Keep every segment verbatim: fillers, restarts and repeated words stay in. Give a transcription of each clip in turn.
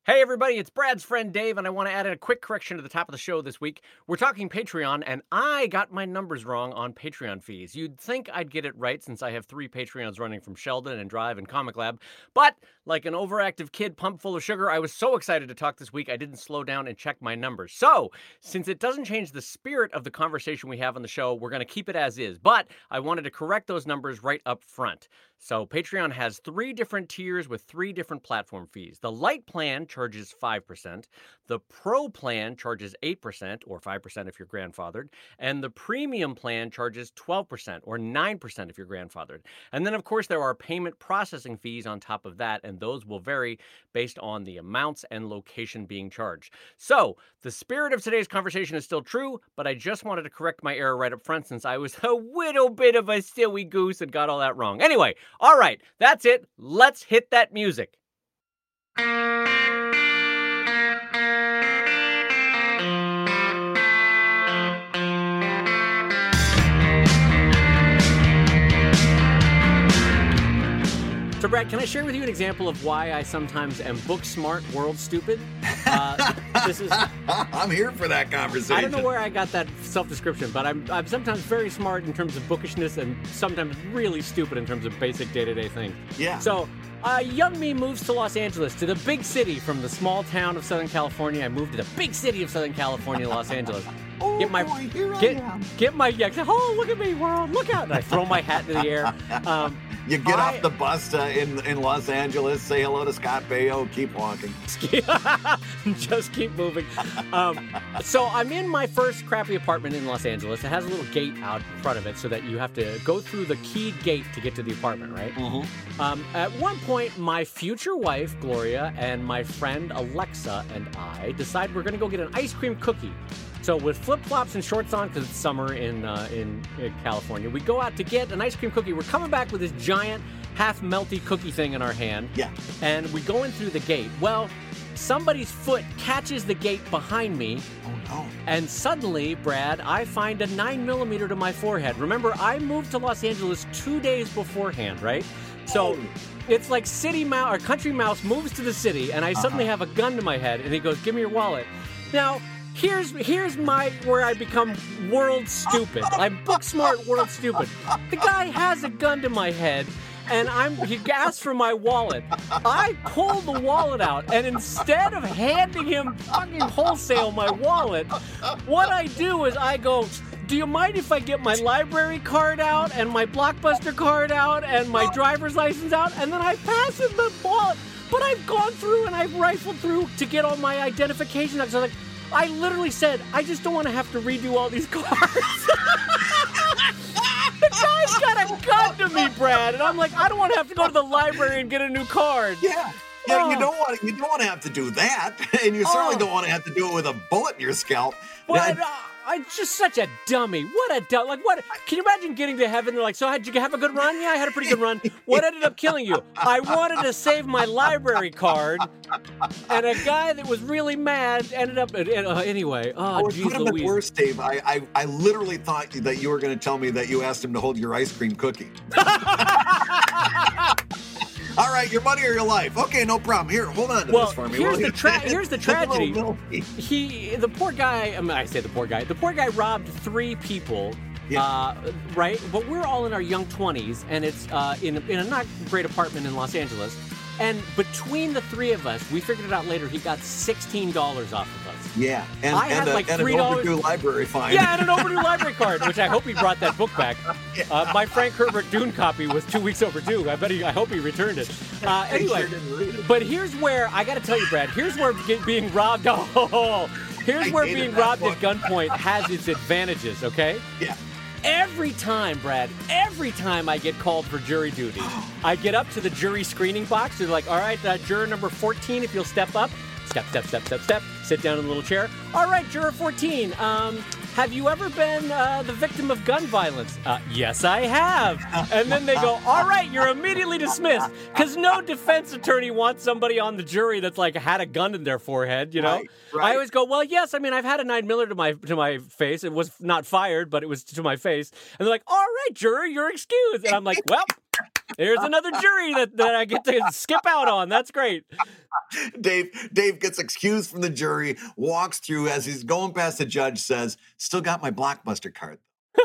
Hey everybody, it's Brad's friend Dave, and I want to add in a quick correction to the top of the show this week. We're talking Patreon, and I got my numbers wrong on Patreon fees. You'd think I'd get it right since I have three Patreons running from Sheldon and Drive and Comic Lab, but like an overactive kid pumped full of sugar, I was so excited to talk this week I didn't slow down and check my numbers. So, since it doesn't change the spirit of the conversation we have on the show, we're going to keep it as is, but I wanted to correct those numbers right up front. So Patreon has three different tiers with three different platform fees. The Lite plan charges five percent, the Pro plan charges eight percent, or five percent if you're grandfathered, and the Premium plan charges twelve percent, or nine percent if you're grandfathered. And then, of course, there are payment processing fees on top of that, and those will vary based on the amounts and location being charged. So the spirit of today's conversation is still true, but I just wanted to correct my error right up front since I was a little bit of a silly goose and got all that wrong. Anyway, all right, that's it. Let's hit that music. So, Brad, can I share with you an example of why I sometimes am book smart, world stupid? Uh, this is. I'm here for that conversation. I don't know where I got that self-description, but I'm I'm sometimes very smart in terms of bookishness and sometimes really stupid in terms of basic day-to-day things. Yeah. So, uh, young me moves to Los Angeles, to the big city from the small town of Southern California. I moved to the big city of Southern California, Los Angeles. Oh, get my, boy, here get, I am. Get my, yeah, oh, look at me, world, look out. And I throw my hat into the air. Um, You get I, off the bus uh, in, in Los Angeles, say hello to Scott Baio, keep walking. Just keep moving. Um, so I'm in my first crappy apartment in Los Angeles. It has a little gate out in front of it so that you have to go through the keyed gate to get to the apartment, right? Mm-hmm. Um, at one point, my future wife, Gloria, and my friend Alexa and I decide we're going to go get an ice cream cookie. So with flip-flops and shorts on, because it's summer in, uh, in in California, we go out to get an ice cream cookie. We're coming back with this giant, half-melty cookie thing in our hand. Yeah. And we go in through the gate. Well, somebody's foot catches the gate behind me. Oh, no. And suddenly, Brad, I find a nine millimeter to my forehead. Remember, I moved to Los Angeles two days beforehand, right? So Oh. it's like City Mouse or Country Mouse moves to the city, and I suddenly Uh-huh. have a gun to my head, and he goes, "Give me your wallet." Now, here's here's my where I become world stupid. I'm book smart, world stupid. The guy has a gun to my head, and I'm he asks for my wallet. I pull the wallet out, and instead of handing him fucking wholesale my wallet, what I do is I go, "Do you mind if I get my library card out and my Blockbuster card out and my driver's license out?" And then I pass him the wallet. But I've gone through and I've rifled through to get all my identification. So I was like, I literally said, I just don't want to have to redo all these cards. The guy's got a gun to me, Brad, and I'm like, I don't want to have to go to the library and get a new card. Yeah. Yeah, Oh. you don't want to, you don't want to have to do that, and you certainly Oh. don't want to have to do it with a bullet in your scalp. But That- uh, I'm just such a dummy. What a dumb. Like, what? Can you imagine getting to heaven? They're like, so did you have a good run? Yeah, I had a pretty good run. What ended up killing you? I wanted to save my library card, and a guy that was really mad ended up. Uh, anyway, oh, Oh, it geez could have been Louise. worse, Dave. I, I, I literally thought that you were going to tell me that you asked him to hold your ice cream cookie. All right, your money or your life. Okay, no problem. Here, hold on to Well, this for me. here's will the you? tra- here's the It's a little tragedy. milky. He, the poor guy. I, mean, I say the poor guy. The poor guy robbed three people. Yeah. Uh, right, but we're all in our young twenties, and it's uh, in in a not great apartment in Los Angeles. And between the three of us, we figured it out later. He got sixteen dollars off of us. Yeah, and, I and, had a, like and three an dollars. overdue library fine. Yeah, and an overdue library card, which I hope he brought that book back. Uh, my Frank Herbert Dune copy was two weeks overdue. I bet he. I hope he returned it. Uh, I anyway, sure didn't read it. but here's where I got to tell you, Brad. Here's where get, being robbed. Oh, here's I where hated being that robbed book. at gunpoint has its advantages. Okay. Yeah. Every time, Brad, every time I get called for jury duty, I get up to the jury screening box. They're like, all right, uh, juror number fourteen, if you'll step up. Step, step, step, step, step. Sit down in the little chair. All right, juror fourteen, um, have you ever been uh, the victim of gun violence? Uh, yes, I have. And then they go, all right, you're immediately dismissed. Because no defense attorney wants somebody on the jury that's like had a gun in their forehead, you know? Right, right. I always go, well, yes, I mean, I've had a nine miller to my to my face. It was not fired, but it was to my face. And they're like, all right, juror, you're excused. And I'm like, well, Here's another jury that, that I get to skip out on. That's great. Dave Dave gets excused from the jury, walks through as he's going past the judge, says, "Still got my Blockbuster card."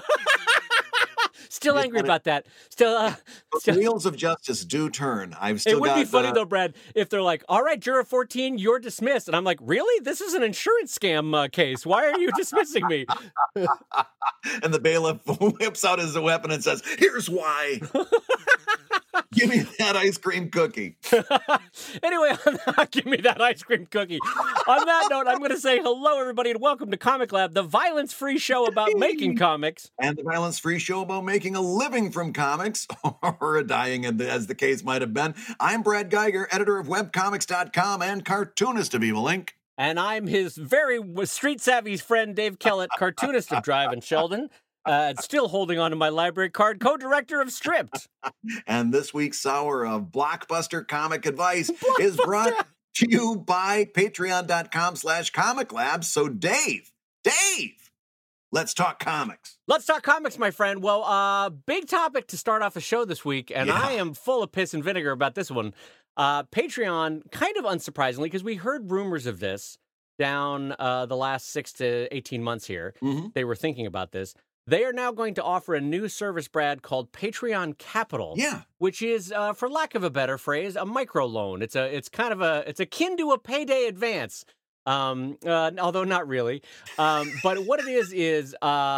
Still angry about that. Still, uh, The still. wheels of justice do turn. I've still It would got, be funny uh, though, Brad, if they're like, "All right, juror fourteen, you're dismissed," and I'm like, "Really? This is an insurance scam uh, case. Why are you dismissing me?" and the bailiff whips out his weapon and says, "Here's why. Give me that ice cream cookie." Anyway, on that, give me that ice cream cookie. On that note, I'm going to say hello, everybody, and welcome to Comic Lab, the violence-free show about making comics. And the violence-free show about making a living from comics, or a dying, as the case might have been. I'm Brad Geiger, editor of webcomics dot com and cartoonist of Evil Incorporated. And I'm his very street-savvy friend, Dave Kellett, cartoonist of Drive and Sheldon. Uh, still holding on to my library card, co-director of Stripped. And this week's hour of Blockbuster Comic Advice is brought to you by patreon dot com slash comic lab. So Dave, Dave, let's talk comics. Let's talk comics, my friend. Well, uh, big topic to start off the show this week, and Yeah. I am full of piss and vinegar about this one. Uh, Patreon, kind of unsurprisingly, because we heard rumors of this down uh, the last six to eighteen months here. Mm-hmm. They were thinking about this. They are now going to offer a new service, Brad, called Patreon Capital. Yeah. Which is, uh, for lack of a better phrase, a microloan. It's a, it's kind of a, it's akin to a payday advance. Um, uh, although not really. Um, but what it is is,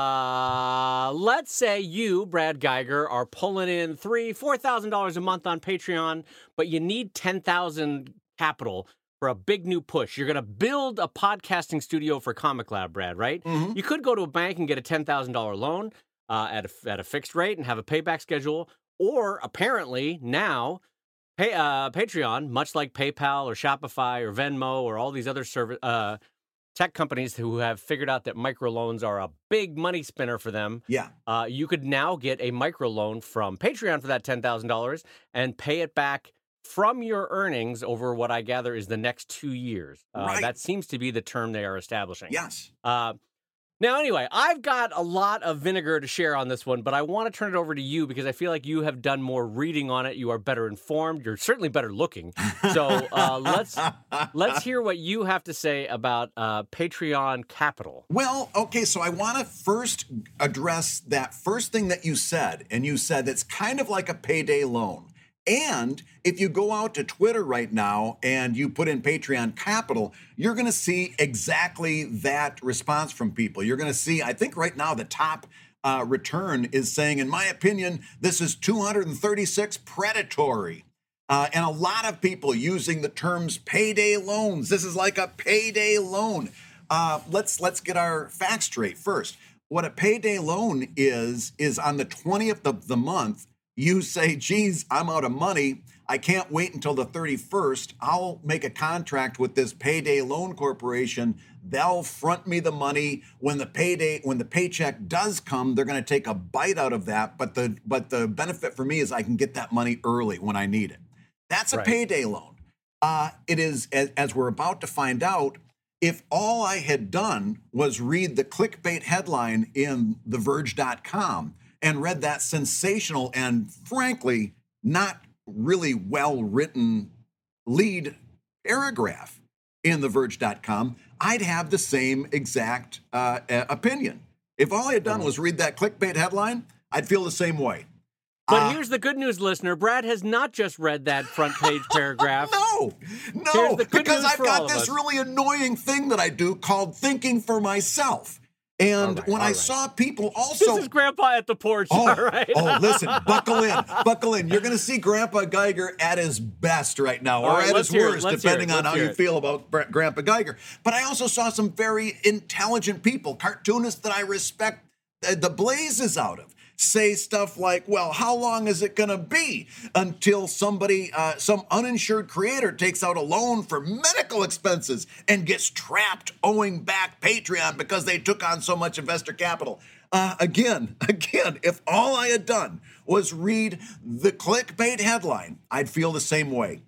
uh, let's say you, Brad Geiger, are pulling in three, four thousand dollars a month on Patreon, but you need ten thousand capital for a big new push. You're going to build a podcasting studio for Comic Lab, Brad, right? Mm-hmm. You could go to a bank and get a ten thousand dollars loan uh, at, a, at a fixed rate and have a payback schedule. Or apparently now, pay, uh, Patreon, much like PayPal or Shopify or Venmo or all these other service, uh, tech companies who have figured out that microloans are a big money spinner for them, Yeah. uh, you could now get a microloan from Patreon for that ten thousand dollars and pay it back from your earnings over what I gather is the next two years. Uh, Right. That seems to be the term they are establishing. Yes. Uh, now, anyway, I've got a lot of vinegar to share on this one, but I want to turn it over to you because I feel like you have done more reading on it. You are better informed. You're certainly better looking. So uh, let's let's hear what you have to say about uh, Patreon Capital. Well, okay, so I want to first address that first thing that you said, and you said it's kind of like a payday loan. And if you go out to Twitter right now and you put in Patreon Capital, you're going to see exactly that response from people. You're going to see, I think right now the top uh, return is saying, in my opinion, this is two hundred thirty-six predatory. Uh, and a lot of people using the terms payday loans. This is like a payday loan. Uh, let's let's get our facts straight first. What a payday loan is, is on the twentieth of the month, you say, geez, I'm out of money. I can't wait until the thirty-first. I'll make a contract with this payday loan corporation. They'll front me the money. When the payday, when the paycheck does come, they're going to take a bite out of that. But the but the benefit for me is I can get that money early when I need it. That's a Right. payday loan. Uh, it is, as, as we're about to find out, if all I had done was read the clickbait headline in the verge dot com and read that sensational and frankly not really well written lead paragraph in the verge dot com, I'd have the same exact uh, opinion. If all I had done was read that clickbait headline, I'd feel the same way. But Uh, here's the good news, listener. Brad has not just read that front page paragraph. No, Here's no, the good because news I've for all got of this us. really annoying thing that I do called thinking for myself. And All right, when all I right. saw people This also... is Grandpa at the porch, Oh, all right? oh, listen, buckle in, buckle in. You're going to see Grandpa Geiger at his best right now, or All right, at let's his hear it, worst, let's hear it, depending on let's how hear you it. feel about Br- Grandpa Geiger. But I also saw some very intelligent people, cartoonists that I respect uh, the blazes out of, say stuff like, well, how long is it going to be until somebody, uh, some uninsured creator takes out a loan for medical expenses and gets trapped owing back Patreon because they took on so much investor capital? Uh, again, again, if all I had done was read the clickbait headline, I'd feel the same way.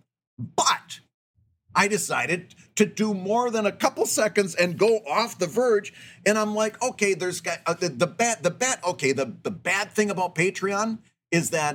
But I decided to do more than a couple seconds and go off the verge. And I'm like, okay, there's got uh, the, the bad, the bad, okay, the, the bad thing about Patreon is that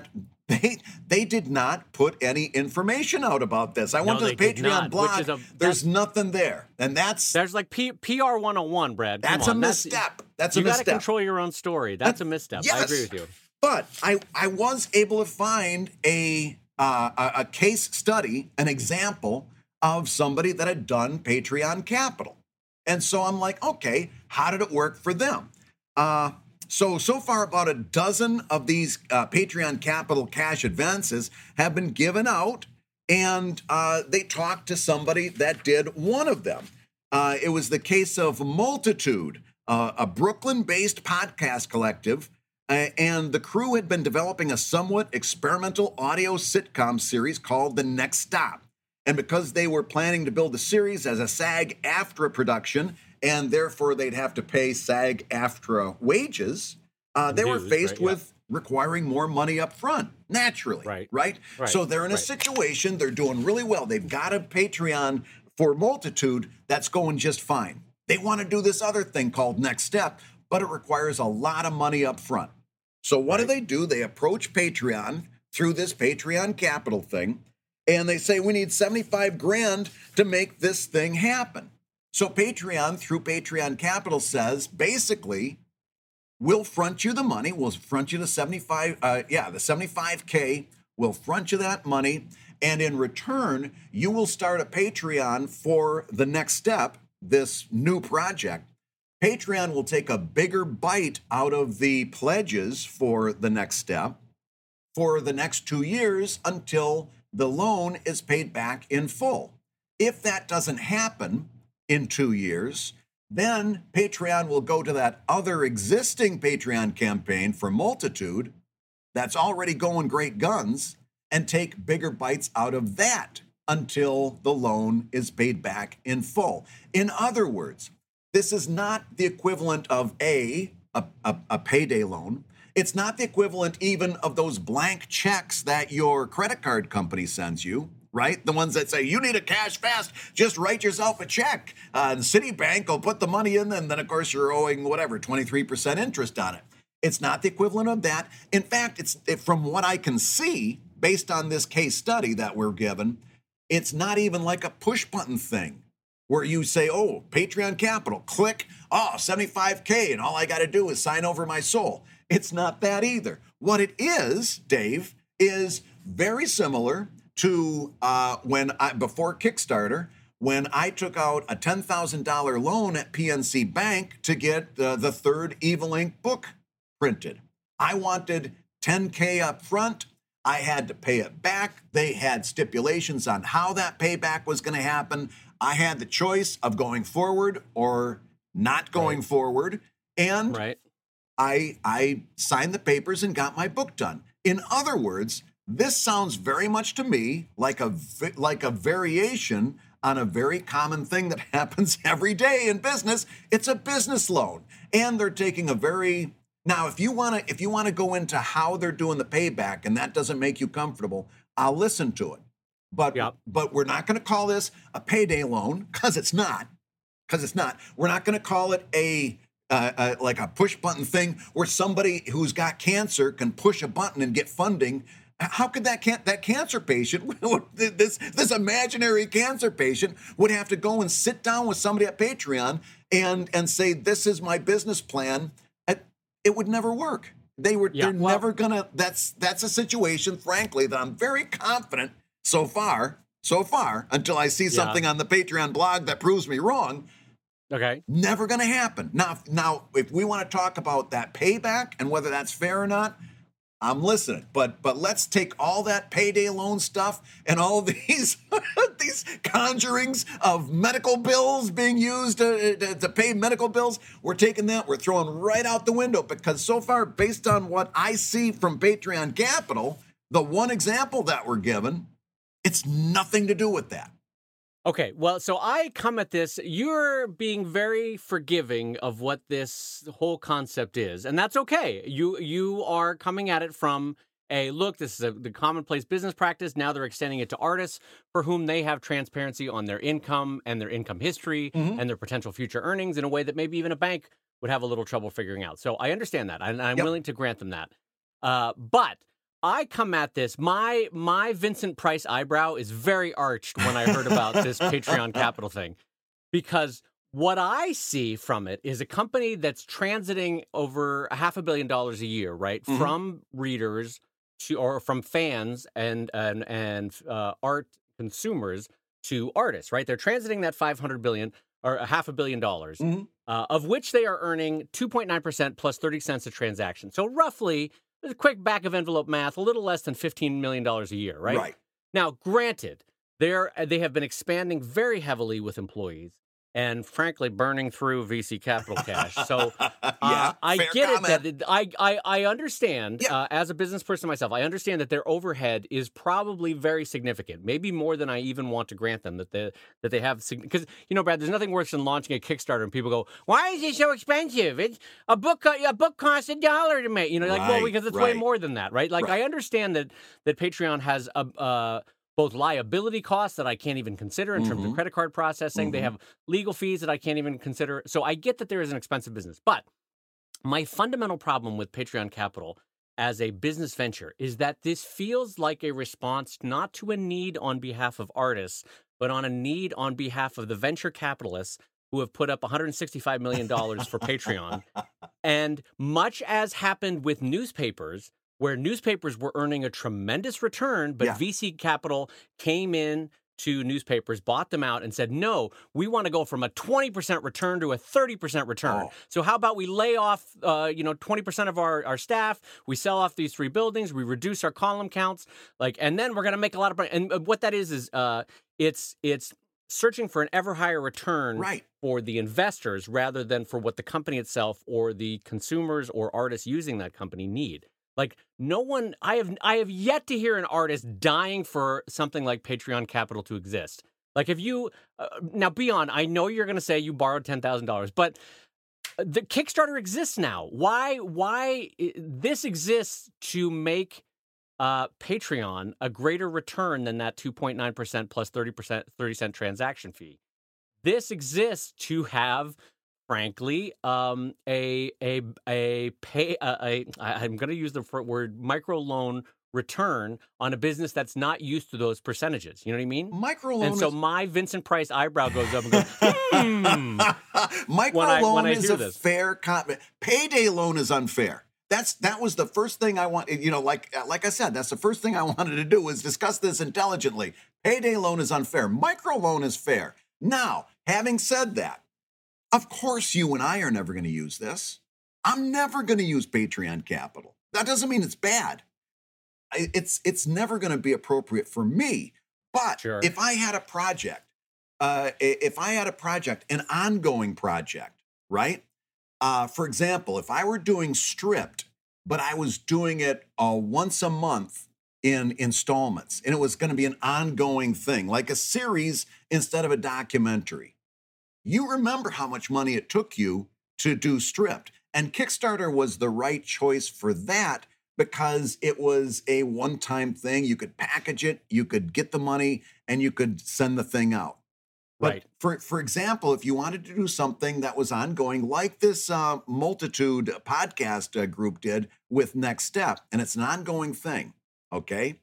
They they did not put any information out about this. I No, went to they the did Patreon not, which blog. is a There's that's nothing there, and that's there's like P, PR one oh one, Brad. Come that's a on, that's misstep. That's a you got to misstep. control your own story. That's a misstep. I agree Yes, with you. but I I was able to find a uh, a, a case study, an example of somebody that had done Patreon Capital, and so I'm like, okay, how did it work for them? Uh, so so far, about a dozen of these uh, Patreon Capital cash advances have been given out, and uh, they talked to somebody that did one of them. Uh, it was the case of Multitude, uh, a Brooklyn-based podcast collective, uh, and the crew had been developing a somewhat experimental audio sitcom series called The Next Stop. And because they were planning to build the series as a SAG-AFTRA production, and therefore they'd have to pay SAG-AFTRA wages, uh, they were Dues, faced right, yeah. with requiring more money up front, naturally, Right. right? Right, So they're in a right. situation, they're doing really well. They've got a Patreon for Multitude that's going just fine. They want to do this other thing called Next Step, but it requires a lot of money up front. So what do Right. they do? They approach Patreon through this Patreon Capital thing, and they say, we need seventy-five grand to make this thing happen. So Patreon, through Patreon Capital, says, basically, we'll front you the money. We'll front you the seventy-five, uh, yeah, the seventy-five K. We'll front you that money. And in return, you will start a Patreon for The Next Step, this new project. Patreon will take a bigger bite out of the pledges for The Next Step for the next two years until the loan is paid back in full. If that doesn't happen in two years, then Patreon will go to that other existing Patreon campaign for Multitude that's already going great guns and take bigger bites out of that until the loan is paid back in full. In other words, this is not the equivalent of a, a, a, a payday loan. It's not the equivalent even of those blank checks that your credit card company sends you, right? The ones that say, you need a cash fast, just write yourself a check. Uh, the Citibank will put the money in, and then, of course, you're owing whatever, twenty-three percent interest on it. It's not the equivalent of that. In fact, it's it, from what I can see, based on this case study that we're given, it's not even like a push button thing where you say, oh, Patreon Capital, click, oh, seventy-five K, and all I got to do is sign over my soul. It's not that either. What it is, Dave, is very similar to uh, when I, before Kickstarter, when I took out a ten thousand dollars loan at P N C Bank to get uh, the third Evil Inc book printed. I wanted ten K up front. I had to pay it back. They had stipulations on how that payback was going to happen. I had the choice of going forward or not going Right. forward. And Right. I I signed the papers and got my book done. In other words, this sounds very much to me like a vi- like a variation on a very common thing that happens every day in business. It's a business loan, and they're taking a very now. If you want to if you want to go into how they're doing the payback, and that doesn't make you comfortable, I'll listen to it. But Yep. but we're not going to call this a payday loan because it's not. Because it's not. We're not going to call it a Uh, uh, like a push button thing where somebody who's got cancer can push a button and get funding. How could that can- that cancer patient, this this imaginary cancer patient, would have to go and sit down with somebody at Patreon and and say, "This is my business plan"? It, it would never work. They were Yeah, they're well- never gonna. That's that's a situation, frankly, that I'm very confident so far, so far, until I see something on the Patreon blog that proves me wrong. Okay. Never going to happen. Now, now, if we want to talk about that payback and whether that's fair or not, I'm listening. But but let's take all that payday loan stuff and all these these conjurings of medical bills being used to, to, to pay medical bills. We're taking that, we're throwing right out the window because so far, based on what I see from Patreon Capital, the one example that we're given, it's nothing to do with that. Okay, well, so I come at this, you're being very forgiving of what this whole concept is, and that's okay. You you are coming at it from a, look, this is a, the commonplace business practice. Now they're extending it to artists for whom they have transparency on their income and their income history Mhm. and their potential future earnings in a way that maybe even a bank would have a little trouble figuring out. So I understand that, and I'm Yep. willing to grant them that. Uh, but I come at this. My my Vincent Price eyebrow is very arched when I heard about this Patreon Capital thing, because what I see from it is a company that's transiting over a half a billion dollars a year, right, Mhm. from readers to or from fans and and and uh, art consumers to artists, right? They're transiting that five hundred billion or a half a billion dollars, Mhm. uh, of which they are earning two point nine percent plus thirty cents a transaction. So roughly, with a quick back of envelope math, a little less than fifteen million dollars a year, right? Right. Now, granted, they're they have been expanding very heavily with employees and frankly burning through V C capital cash. So uh, Yeah, I fair get it comment. that it- I I, I understand Yeah. uh, as a business person myself. I understand that their overhead is probably very significant, maybe more than I even want to grant them that they that they have. Because you know, Brad, there's nothing worse than launching a Kickstarter and people go, "Why is it so expensive? It's a book. co- A book costs a dollar to make." You know, like well, Right, because it's way right. more than that, right? Like Right. I understand that that Patreon has a. Uh, both liability costs that I can't even consider in terms of Mhm. credit card processing. They Mhm. have legal fees that I can't even consider. So I get that there is an expensive business. But my fundamental problem with Patreon Capital as a business venture is that this feels like a response not to a need on behalf of artists, but on a need on behalf of the venture capitalists who have put up one hundred sixty-five million dollars for Patreon. And much as happened with newspapers, where newspapers were earning a tremendous return, but Yeah. V C capital came in to newspapers, bought them out, and said, no, we want to go from a twenty percent return to a thirty percent return. Oh. So how about we lay off, uh, you know, twenty percent of our, our staff, we sell off these three buildings, we reduce our column counts, like, and then we're going to make a lot of money. And uh, what that is, is uh, it's it's searching for an ever higher return Right. for the investors rather than for what the company itself or the consumers or artists using that company need. Like no one, I have I have yet to hear an artist dying for something like Patreon Capital to exist. Like if you uh, now, Beyond, I know you're going to say you borrowed ten thousand dollars, but the Kickstarter exists now. Why? Why i- this exists to make uh, Patreon a greater return than that two point nine percent plus thirty percent thirty cent transaction fee. This exists to have, frankly, um, a a a pay a, a I- I'm going to use the fr- word microloan return on a business that's not used to those percentages. You know what I mean? And Microloan so is my Vincent Price eyebrow goes up and goes, hmm, when I when Microloan I is hear a this. fair comment. Payday loan is unfair. That's that was the first thing I want. You know, like like I said, that's the first thing I wanted to do was discuss this intelligently. Payday loan is unfair. Microloan is fair. Now, having said that, of course, you and I are never going to use this. I'm never going to use Patreon Capital. That doesn't mean it's bad. I- It's it's never going to be appropriate for me. But Sure. if I had a project, uh, i- if I had a project, an ongoing project, right? Uh, for example, if I were doing Stripped, but I was doing it uh, once a month in installments, and it was going to be an ongoing thing, like a series instead of a documentary. You remember how much money it took you to do Stripped. And Kickstarter was the right choice for that because it was a one time thing. You could package it, you could get the money, and you could send the thing out. But Right. for, for example, if you wanted to do something that was ongoing, like this uh, Multitude podcast uh, group did with Next Step, and it's an ongoing thing, okay?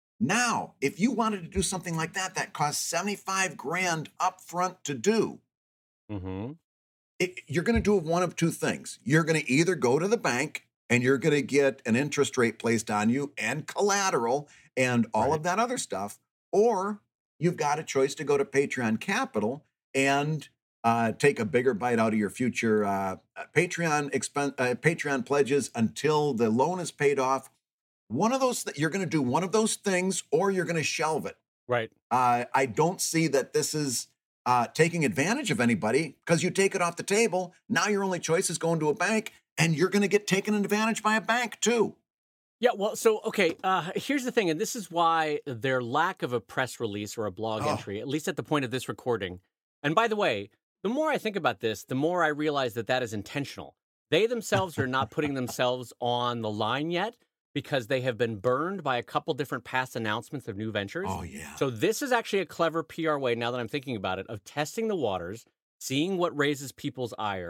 Now, if you wanted to do something like that, that costs seventy-five grand upfront to do, Mm-hmm. it, you're going to do one of two things. You're going to either go to the bank and you're going to get an interest rate placed on you and collateral and all Right. of that other stuff, or you've got a choice to go to Patreon Capital and uh, take a bigger bite out of your future uh, uh, Patreon expen- uh, Patreon pledges until the loan is paid off. One of those, th- you're going to do one of those things, or you're going to shelve it. Right. Uh, I don't see that this is uh, taking advantage of anybody because you take it off the table. Now your only choice is going to a bank, and you're going to get taken advantage by a bank too. Yeah, well, so okay, uh, here's the thing, and this is why their lack of a press release or a blog Oh. entry, at least at the point of this recording. And by the way, the more I think about this, the more I realize that that is intentional. They themselves are not putting themselves on the line yet because they have been burned by a couple different past announcements of new ventures. Oh, yeah. So this is actually a clever P R way, now that I'm thinking about it, of testing the waters, seeing what raises people's ire,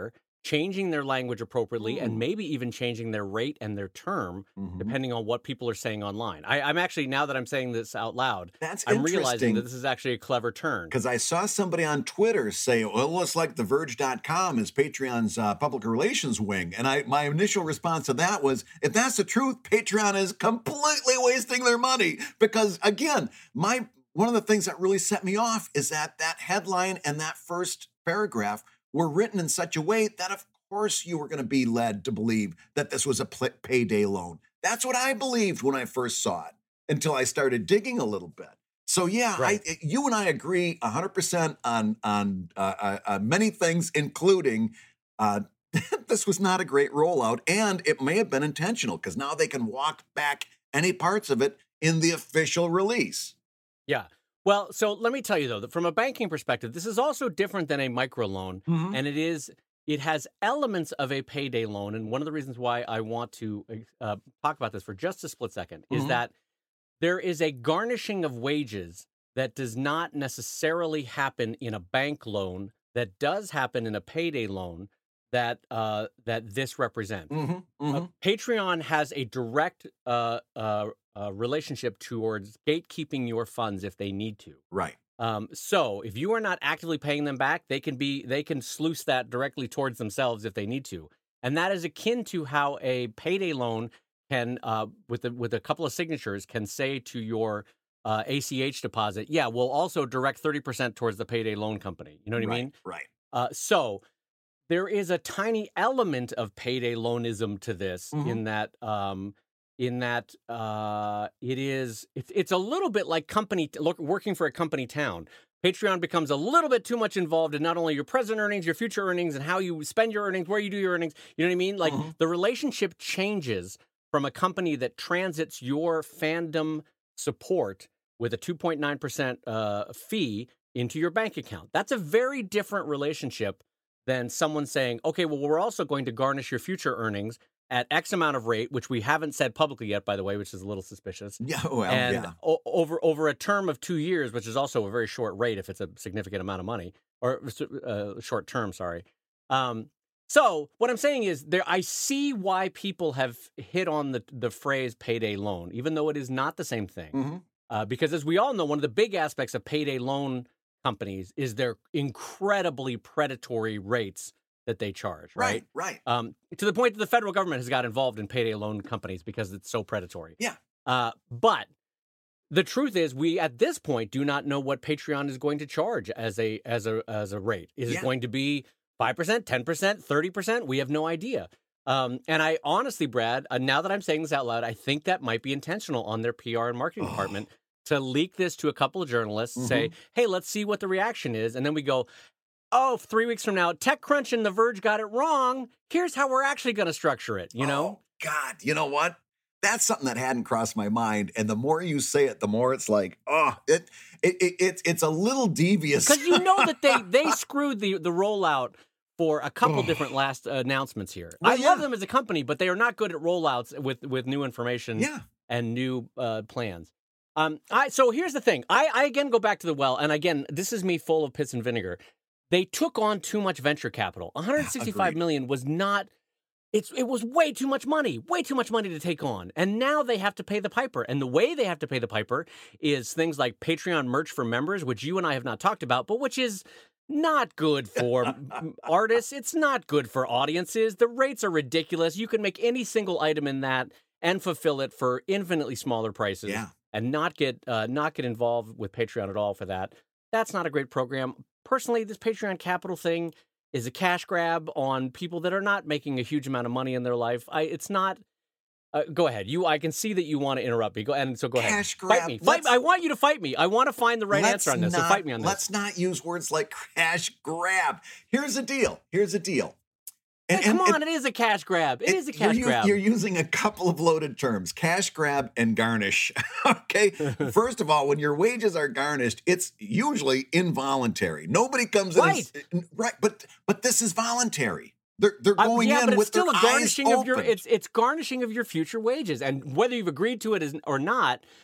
changing their language appropriately and Ooh. maybe even changing their rate and their term, Mhm. depending on what people are saying online. I, I'm actually, now that I'm saying this out loud, That's I'm realizing that interesting this is actually a clever turn. because I saw somebody on Twitter say, well, it looks like the verge dot com is Patreon's uh, public relations wing. And I, my initial response to that was, if that's the truth, Patreon is completely wasting their money. Because again, my one of the things that really set me off is that that headline and that first paragraph were written in such a way that, of course, you were going to be led to believe that this was a payday loan. That's what I believed when I first saw it, until I started digging a little bit. So yeah, Right. I, you and I agree one hundred percent on on uh, uh, uh, many things, including uh, this was not a great rollout, and it may have been intentional because now they can walk back any parts of it in the official release. Yeah. Well, so let me tell you, though, that from a banking perspective, this is also different than a microloan. Mhm. And it is, it has elements of a payday loan. And one of the reasons why I want to uh, talk about this for just a split second is Mhm. that there is a garnishing of wages that does not necessarily happen in a bank loan, that does happen in a payday loan that uh, that this represents. Mhm. Uh, Mhm. Patreon has a direct uh, uh, uh, relationship towards gatekeeping your funds if they need to. Right. Um, so if you are not actively paying them back, they can be they can sluice that directly towards themselves if they need to, and that is akin to how a payday loan can, uh, with a, with a couple of signatures, can say to your uh, A C H deposit, "Yeah, we'll also direct thirty percent towards the payday loan company." You know what I Right. mean? Right. Uh, so there is a tiny element of payday loanism to this, Mhm. in that um, in that uh, it is it's it's a little bit like company look, working for a company town. Patreon becomes a little bit too much involved in not only your present earnings, your future earnings, and how you spend your earnings, where you do your earnings. You know what I mean? Like Mhm. the relationship changes from a company that transits your fandom support with a two point nine percent uh, fee into your bank account. That's a very different relationship than someone saying, okay, well, we're also going to garnish your future earnings at X amount of rate, which we haven't said publicly yet, by the way, which is a little suspicious. Yeah. Well. And Yeah. o- over over a term of two years, which is also a very short rate if it's a significant amount of money, or uh, short term, sorry. Um, so what I'm saying is, there I see why people have hit on the the phrase payday loan, even though it is not the same thing. Mhm. Uh, because as we all know, one of the big aspects of payday loan companies is their incredibly predatory rates that they charge, right? Right. Right. Um, to the point that the federal government has got involved in payday loan companies because it's so predatory. Yeah. Uh, but the truth is, we at this point do not know what Patreon is going to charge as a as a as a rate. Is Yeah. it going to be five percent, ten percent, thirty percent? We have no idea. Um, and I honestly, Brad, uh, now that I'm saying this out loud, I think that might be intentional on their P R and marketing Oh. department to leak this to a couple of journalists, say, Mhm. hey, let's see what the reaction is. And then we go, oh, three weeks from now, TechCrunch and The Verge got it wrong. Here's how we're actually going to structure it, you know? Oh, God, you know what? That's something that hadn't crossed my mind. And the more you say it, the more it's like, oh, it, it, it it's it's a little devious. Because you know that they they screwed the the rollout for a couple Oh. different last uh, announcements here. Well, I love yeah. them as a company, but they are not good at rollouts with with new information Yeah. and new uh, plans. Um, I so here's the thing. I, I again go back to the well, and again, this is me full of piss and vinegar. They took on too much venture capital. one hundred sixty-five Agreed. million was not. It's it was way too much money, way too much money to take on, and now they have to pay the piper. And the way they have to pay the piper is things like Patreon merch for members, which you and I have not talked about, but which is not good for m- artists. It's not good for audiences. The rates are ridiculous. You can make any single item in that and fulfill it for infinitely smaller prices, Yeah. and not get uh, not get involved with Patreon at all for that. That's not a great program. Personally, this Patreon Capital thing is a cash grab on people that are not making a huge amount of money in their life. I it's not. Uh, go ahead. You, I can see that you want to interrupt me. Go and so go Cash ahead. grab. Fight me. Fight. Let's- I want you to fight me. I want to find the right Let's answer on this. Not, so fight me on this. Let's not use words like cash grab. Here's the deal. Here's the deal. Hey, come on, it is a cash grab. It is a cash you're, u- grab. You're using a couple of loaded terms, cash grab and garnish. Okay. First of all, when your wages are garnished, it's usually involuntary. Nobody comes Right. in. And, right. But but this is voluntary. They're they're Uh, going yeah, in but it's with still their a garnishing eyes of your opened. it's it's garnishing of your future wages, and whether you've agreed to it is, or not,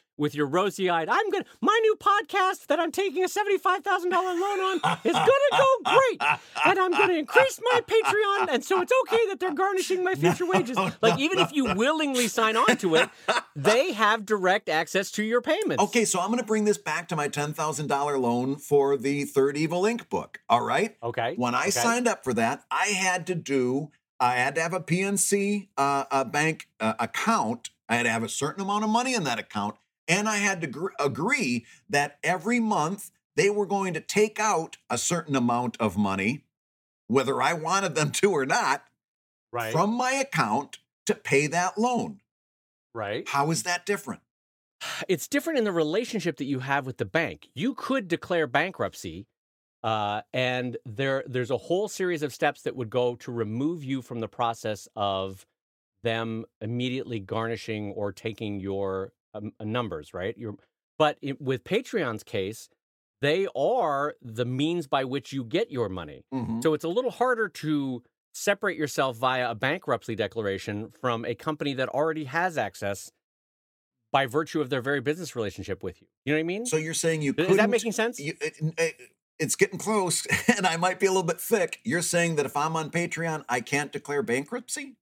with your rosy-eyed, I'm going to, my new podcast that I'm taking a seventy-five thousand dollars loan on is going to go great. And I'm going to increase my Patreon. And so it's okay that they're garnishing my future No, wages. no, Like, even no. if you willingly sign on to it, they have direct access to your payments. Okay, so I'm going to bring this back to my ten thousand dollars loan for the Third Evil Ink book. All right? Okay. When I okay. signed up for that, I had to do, I had to have a P N C uh, a bank uh, account. I had to have a certain amount of money in that account. And I had to gr- agree that every month they were going to take out a certain amount of money, whether I wanted them to or not, right. from my account to pay that loan. Right. How is that different? It's different in the relationship that you have with the bank. You could declare bankruptcy, uh, and there there's a whole series of steps that would go to remove you from the process of them immediately garnishing or taking your um, numbers, right? Your, but it, with Patreon's case, they are the means by which you get your money. Mm-hmm. So it's a little harder to separate yourself via a bankruptcy declaration from a company that already has access by virtue of their very business relationship with you. You know what I mean? So you're saying you Is couldn't... that making sense? You, it, it, it's getting close, and I might be a little bit thick. You're saying that if I'm on Patreon, I can't declare bankruptcy?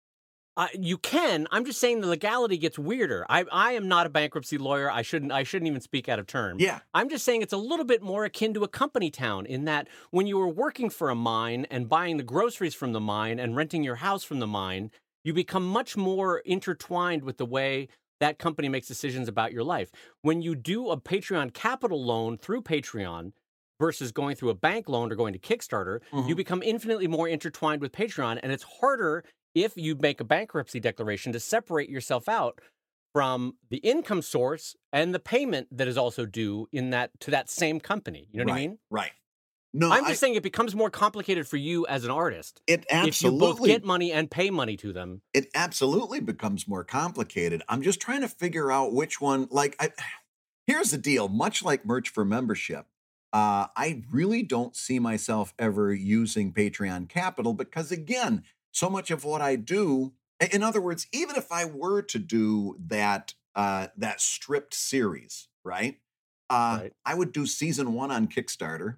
Uh, you can. I'm just saying the legality gets weirder. I I am not a bankruptcy lawyer. I shouldn't I shouldn't even speak out of turn. Yeah. I'm just saying it's a little bit more akin to a company town in that when you were working for a mine and buying the groceries from the mine and renting your house from the mine, you become much more intertwined with the way that company makes decisions about your life. When you do a Patreon capital loan through Patreon versus going through a bank loan or going to Kickstarter, Mhm. you become infinitely more intertwined with Patreon, and it's harder if you make a bankruptcy declaration to separate yourself out from the income source and the payment that is also due in that to that same company. You know what right, I mean? Right. No, I'm just I, saying it becomes more complicated for you as an artist. it absolutely, If you both get money and pay money to them. it absolutely becomes more complicated. I'm just trying to figure out which one. Like, I, here's the deal. Much like Merch for Membership, uh, I really don't see myself ever using Patreon Capital because, again, so much of what I do, in other words, even if I were to do that uh, that stripped series, right? Uh, Right. I would do season one on Kickstarter.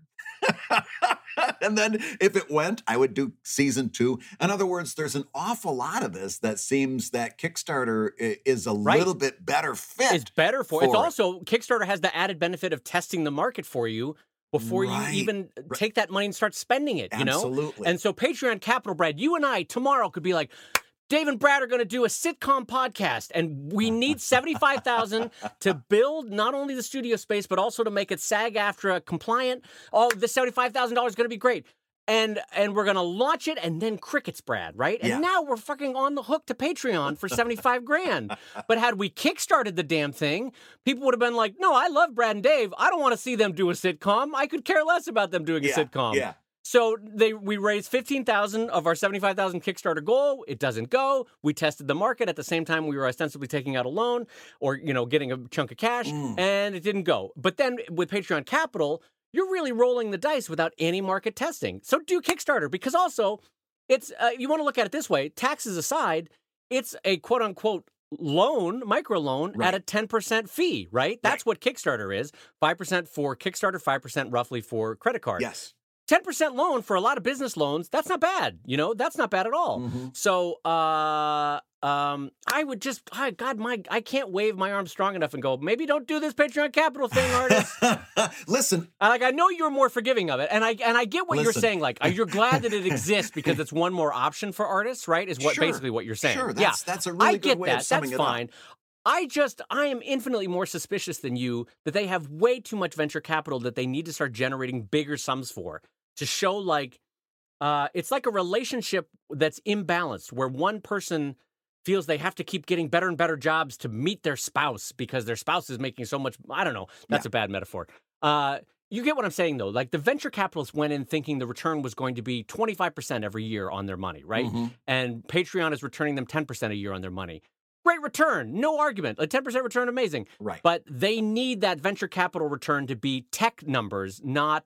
And then if it went, I would do season two. In other words, there's an awful lot of this that seems that Kickstarter i- is a Right. little bit better fit. It's better for, it's for it. also Kickstarter has the added benefit of testing the market for you before Right. you even take that money and start spending it, you know? Absolutely. And so Patreon Capital, Brad, you and I tomorrow could be like, Dave and Brad are going to do a sitcom podcast, and we need seventy-five thousand dollars to build not only the studio space, but also to make it SAG-AFTRA compliant. Oh, the seventy-five thousand dollars is going to be great. And and we're going to launch it, and then crickets, Brad, right? And Yeah. now we're fucking on the hook to Patreon for seventy-five grand. But had we kickstarted the damn thing, people would have been like, no, I love Brad and Dave. I don't want to see them do a sitcom. I could care less about them doing a Yeah, sitcom. yeah. So they we raised fifteen thousand of our seventy-five thousand Kickstarter goal. It doesn't go. We tested the market at the same time we were ostensibly taking out a loan or, you know, getting a chunk of cash, Mm. and it didn't go. But then with Patreon Capital, you're really rolling the dice without any market testing. So do Kickstarter, because also it's uh, you want to look at it this way, taxes aside, it's a quote unquote loan, micro loan Right. at a ten percent fee, right? That's what Kickstarter is. five percent for Kickstarter, five percent roughly for credit card. Yes. ten percent loan for a lot of business loans, that's not bad. You know, that's not bad at all. Mhm. So, uh, um, I would just, I, God, my, I can't wave my arm strong enough and go, maybe don't do this Patreon Capital thing, artists. Listen, I- like, I know you're more forgiving of it, and I and I get what you're Listen. saying. Like, uh, you're glad that it exists because it's one more option for artists, right? Is what Sure, basically what you're saying. sure, yeah, that's- that's a really I good get way of that. summing That's it up. fine. I just, I am infinitely more suspicious than you that they have way too much venture capital that they need to start generating bigger sums for to show like, uh, it's like a relationship that's imbalanced where one person feels they have to keep getting better and better jobs to meet their spouse because their spouse is making so much. I don't know. That's Yeah. a bad metaphor. Uh, you get what I'm saying, though. Like the venture capitalists went in thinking the return was going to be twenty-five percent every year on their money, right? Mhm. And Patreon is returning them ten percent a year on their money. Great return. No argument. A ten percent return, amazing. Right. But they need that venture capital return to be tech numbers, not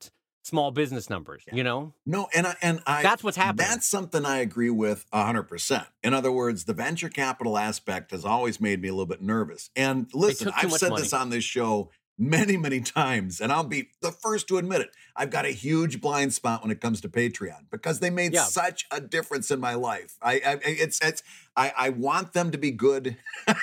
small business numbers, Yeah. you know? No, and I and I That's what's happening. that's something I agree with one hundred percent. In other words, the venture capital aspect has always made me a little bit nervous. And They listen, took too I've much said money. this on this show many, many times, and I'll be the first to admit it. I've got a huge blind spot when it comes to Patreon because they made Yeah. such a difference in my life. I, I it's it's I, I want them to be good.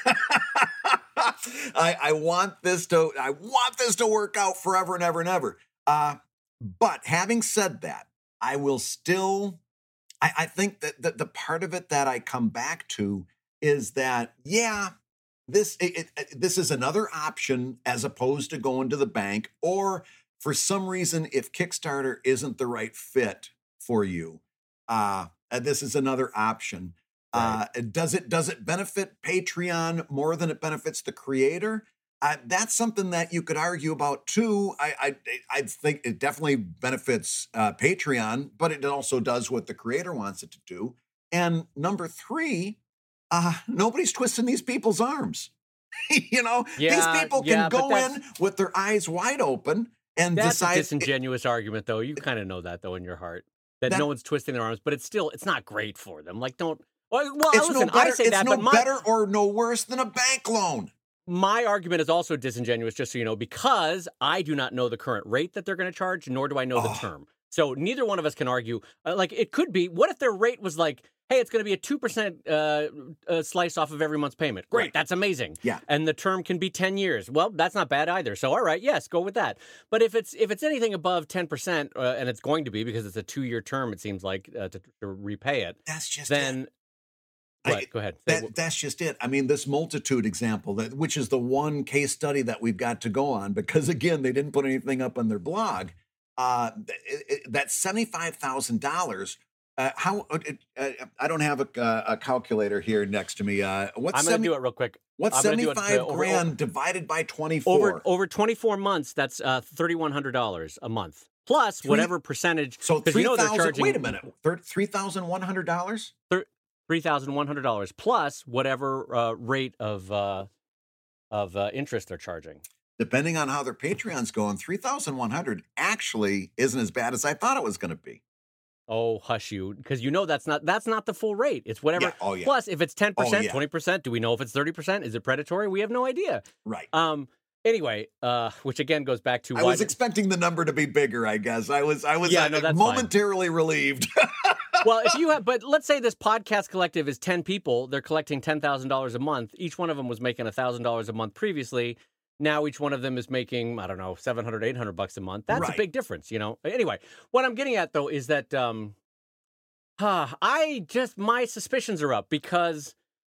I, I want this to I want this to work out forever and ever and ever. Uh, but having said that, I will still. I, I think that the, the part of it that I come back to is that yeah, this it, it, this is another option as opposed to going to the bank, or for some reason, if Kickstarter isn't the right fit for you, uh, this is another option. Right. Uh, does it does it benefit Patreon more than it benefits the creator? Uh, that's something that you could argue about too. I I, I think it definitely benefits uh, Patreon, but it also does what the creator wants it to do. And number three, uh, nobody's twisting these people's arms. You know, Yeah, these people can yeah, but go that's- in with their eyes wide open and That's a decide. disingenuous argument, though. You kind of know that, though, in your heart, that, That- no one's twisting their arms, but it's still, it's not great for them. Like, don't, well, well it's listen, no better. I say It's that, no but my, better or no worse than a bank loan. my argument is also disingenuous, just so you know, because I do not know the current rate that they're going to charge, nor do I know the Oh. term. So neither one of us can argue. Uh, like, it could be, what if their rate was like, hey, it's going to be a two percent uh, uh, slice off of every month's payment? Great, Right. that's amazing. Yeah. And the term can be ten years. Well, that's not bad either. So, all right, yes, go with that. But if it's if it's anything above ten percent, uh, and it's going to be because it's a two-year term, it seems like, uh, to, to repay it, That's just then... it. What? I- Go ahead. Say- That, that's just it. I mean, this multitude example, that which is the one case study that we've got to go on, because again, they didn't put anything up on their blog. Uh, it, it, that seventy-five thousand dollars. Uh, how? Uh, uh, I don't have a, uh, a calculator here next to me. Uh, what's I'm going to seventy, do it real quick. what's I'm gonna do it, uh, seventy-five over- grand divided by twenty-four? Over over twenty-four months, that's uh, thirty-one hundred dollars a month. Plus Three- whatever percentage. so 'cause three you know they're thousand. charging Wait a minute, three thousand one hundred dollars. three thousand one hundred dollars plus whatever uh, rate of uh, of uh, interest they're charging. Depending on how their Patreon's going, three thousand one hundred actually isn't as bad as I thought it was going to be. Oh, hush you, because you know that's not that's not the full rate. It's whatever. Yeah. Oh yeah. Plus, if it's ten percent, yeah. twenty percent, do we know if it's thirty percent? Is it predatory? We have no idea. Right. Um. Anyway, uh, which again goes back to I why was expecting the number to be bigger, I guess. I was I was Yeah, uh, no, that's fine. momentarily relieved. well, if you have, but let's say this podcast collective is ten people. They're collecting ten thousand dollars a month. Each one of them was making one thousand dollars a month previously. Now each one of them is making, I don't know, seven hundred, eight hundred bucks a month. That's Right. a big difference, you know? Anyway, what I'm getting at, though, is that um, uh, I just, my suspicions are up because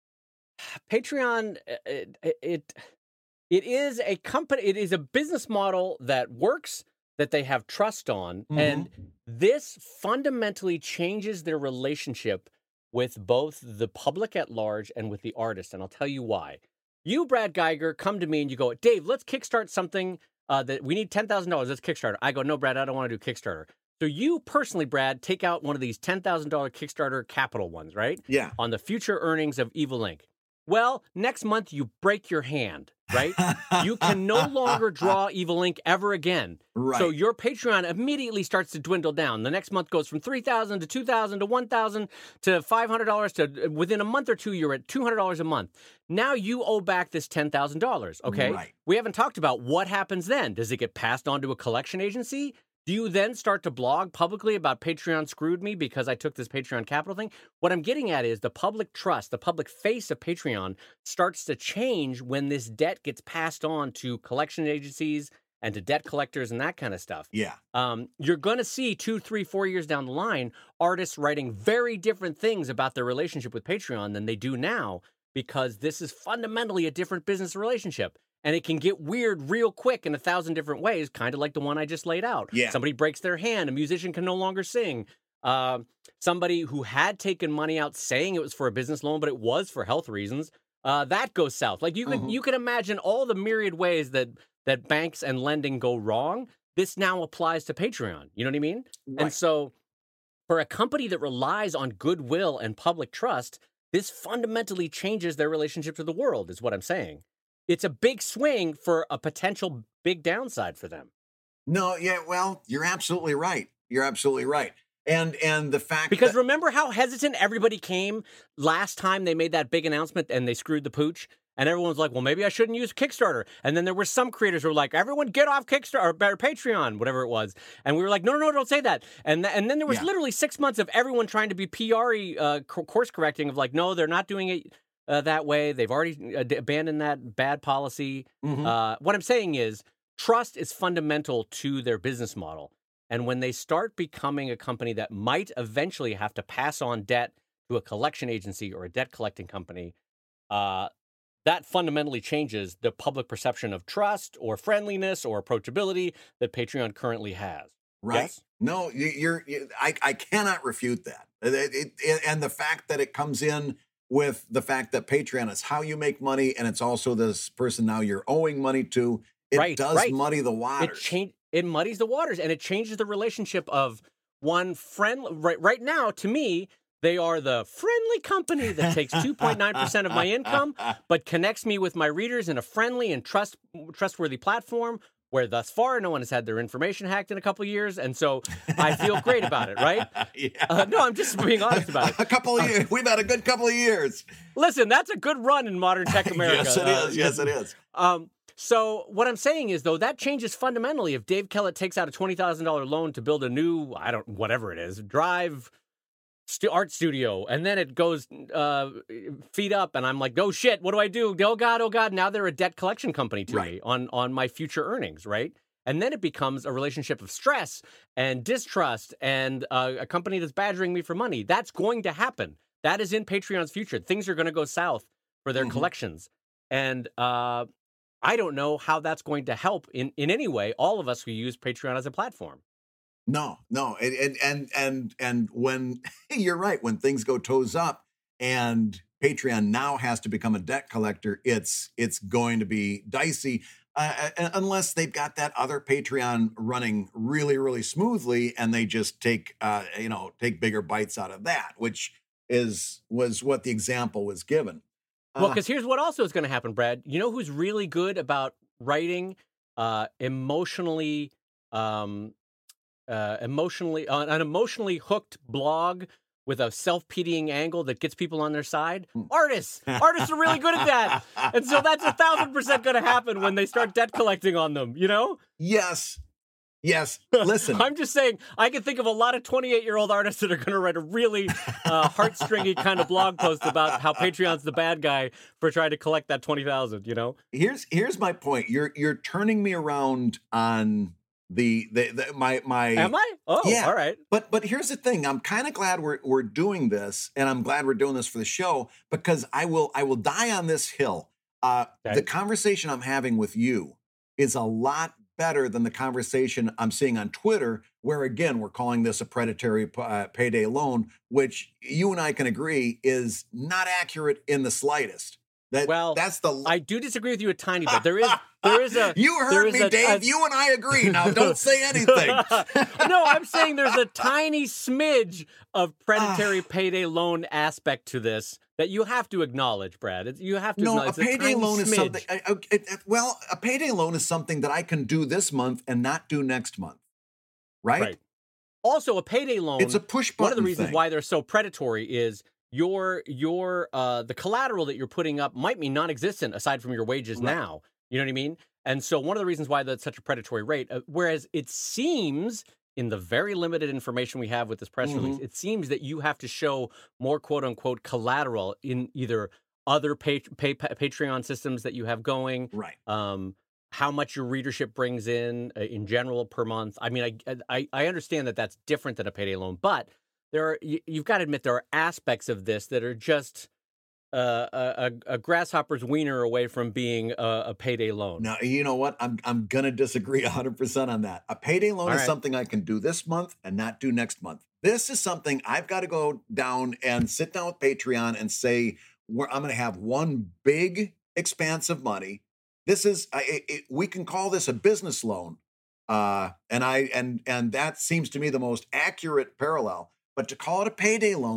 Patreon, it, it, it is a company, it is a business model that works, that they have trust on. Mhm. And this fundamentally changes their relationship with both the public at large and with the artist. And I'll tell you why. You, Brad Geiger, come to me and you go, Dave, let's kickstart something uh, that we need ten thousand dollars. Let's Kickstarter. I go, no, Brad, I don't want to do Kickstarter. So you personally, Brad, take out one of these ten thousand dollars Kickstarter capital ones, right? Yeah. On the future earnings of Evil Incorporated. Well, next month you break your hand, right? You can no longer draw Evil Incorporated ever again. Right. So your Patreon immediately starts to dwindle down. The next month goes from three thousand dollars to two thousand dollars to one thousand dollars to five hundred dollars to within a month or two, you're at two hundred dollars a month. Now you owe back this ten thousand dollars, okay? Right. We haven't talked about what happens then. Does it get passed on to a collection agency? Do you then start to blog publicly about Patreon screwed me because I took this Patreon capital thing? What I'm getting at is the public trust, the public face of Patreon starts to change when this debt gets passed on to collection agencies and to debt collectors and that kind of stuff. Yeah. Um, you're going to see two, three, four years down the line, artists writing very different things about their relationship with Patreon than they do now, because this is fundamentally a different business relationship. And it can get weird real quick in a thousand different ways, kind of like the one I just laid out. Yeah. Somebody breaks their hand, a musician can no longer sing. Uh, somebody who had taken money out saying it was for a business loan, but it was for health reasons, uh, that goes south. Like you can Mhm. you can imagine all the myriad ways that that banks and lending go wrong. This now applies to Patreon. You know what I mean? Right. And so for a company that relies on goodwill and public trust, this fundamentally changes their relationship to the world, is what I'm saying. It's a big swing for a potential big downside for them. No, yeah, well, you're absolutely right. You're absolutely right. And and the fact Because that remember how hesitant everybody came last time they made that big announcement and they screwed the pooch? And everyone was like, well, maybe I shouldn't use Kickstarter. And then there were some creators who were like, everyone get off Kickstarter or Patreon, whatever it was. And we were like, no, no, no, don't say that. And th- and then there was yeah. literally six months of everyone trying to be P R-y, uh, co- course correcting of like, no, they're not doing it uh, that way. They've already uh, d- abandoned that bad policy. Mhm. Uh, what I'm saying is trust is fundamental to their business model. And when they start becoming a company that might eventually have to pass on debt to a collection agency or a debt collecting company, uh, that fundamentally changes the public perception of trust or friendliness or approachability that Patreon currently has. Right. Yes? No, you, you're. You, I I cannot refute that. It, it, it- and the fact that it comes in with the fact that Patreon is how you make money, and it's also this person now you're owing money to. It Right, does right. muddy the It waters. change it muddies the waters and it changes the relationship of one friend. Right, right now, to me, they are the friendly company that takes two point nine percent of my income, but connects me with my readers in a friendly and trust trustworthy platform where thus far no one has had their information hacked in a couple years. And so I feel great about it, right? yeah. Uh, no, I'm just being honest about it. A couple of years. We've had a good couple of years. Listen, that's a good run in modern tech America. yes, it Uh, is. Yes, it is. Um, so what I'm saying is, though, that changes fundamentally. If Dave Kellett takes out a twenty thousand dollars loan to build a new, I don't, whatever it is, drive stu- art studio, and then it goes uh, feet up, and I'm like, oh shit, what do I do? Oh God, oh God, now they're a debt collection company to Right. me on on my future earnings, right? And then it becomes a relationship of stress and distrust and uh, a company that's badgering me for money. That's going to happen. That is in Patreon's future. Things are going to go south for their Mhm. collections. And uh, I don't know how that's going to help in, in any way all of us who use Patreon as a platform. No, no, and and and and and when you're right, when things go toes up, and Patreon now has to become a debt collector, it's it's going to be dicey, uh, uh, unless they've got that other Patreon running really, really smoothly, and they just take uh, you know take bigger bites out of that, which is was what the example was given. Well, Uh, because here's what also is going to happen, Brad. You know who's really good about writing uh, emotionally, um, uh, emotionally, uh, an emotionally hooked blog with a self-pitying angle that gets people on their side? Hmm. Artists. Artists are really good at that. And so that's a thousand percent going to happen when they start debt collecting on them, you know? yes, yes. Listen, I'm just saying, I can think of a lot of twenty-eight-year-old artists that are going to write a really uh, heartstringy kind of blog post about how Patreon's the bad guy for trying to collect that twenty thousand, you know? here's here's my point. You're you're turning me around on the the, the my my Am I? Oh, yeah. all right. But but here's the thing. I'm kind of glad we're we're doing this, and I'm glad we're doing this for the show because I will I will die on this hill. Uh, Okay. The conversation I'm having with you is a lot better than the conversation I'm seeing on Twitter, where again we're calling this a predatory uh, payday loan, which you and I can agree is not accurate in the slightest. That Well, that's the I do disagree with you a tiny bit. There is there is a you there heard is me, a- Dave. a- You and I agree. Now don't say anything. No, I'm saying there's a tiny smidge of predatory Ah. payday loan aspect to this that you have to acknowledge, Brad. It's, you have to No, a acknowledge. It's payday tiny loan is smidge. something. I- I- it- it- well, a payday loan is something that I can do this month and not do next month, right? Right. Also, a payday loan. It's a push button. One of the reasons thing. why they're so predatory is your your uh the collateral that you're putting up might be non-existent aside from your wages Right. now. You know what I mean? And so one of the reasons why that's such a predatory rate, uh, whereas it seems in the very limited information we have with this press release, Mhm. it seems that you have to show more quote unquote collateral in either other pay, pay, Patreon systems that you have going, right. um, how much your readership brings in uh, in general per month. I mean, I, I I understand that that's different than a payday loan, but there are you, you've got to admit there are aspects of this that are just uh, a, a, a grasshopper's wiener away from being a, a payday loan. Now you know what? I'm I'm gonna disagree one hundred percent on that. A payday loan All is right. something I can do this month and not do next month. This is something I've got to go down and sit down with Patreon and say where I'm gonna have one big expanse of money. This is I, it, it- we can call this a business loan, uh, and I and and that seems to me the most accurate parallel. But to call it a payday loan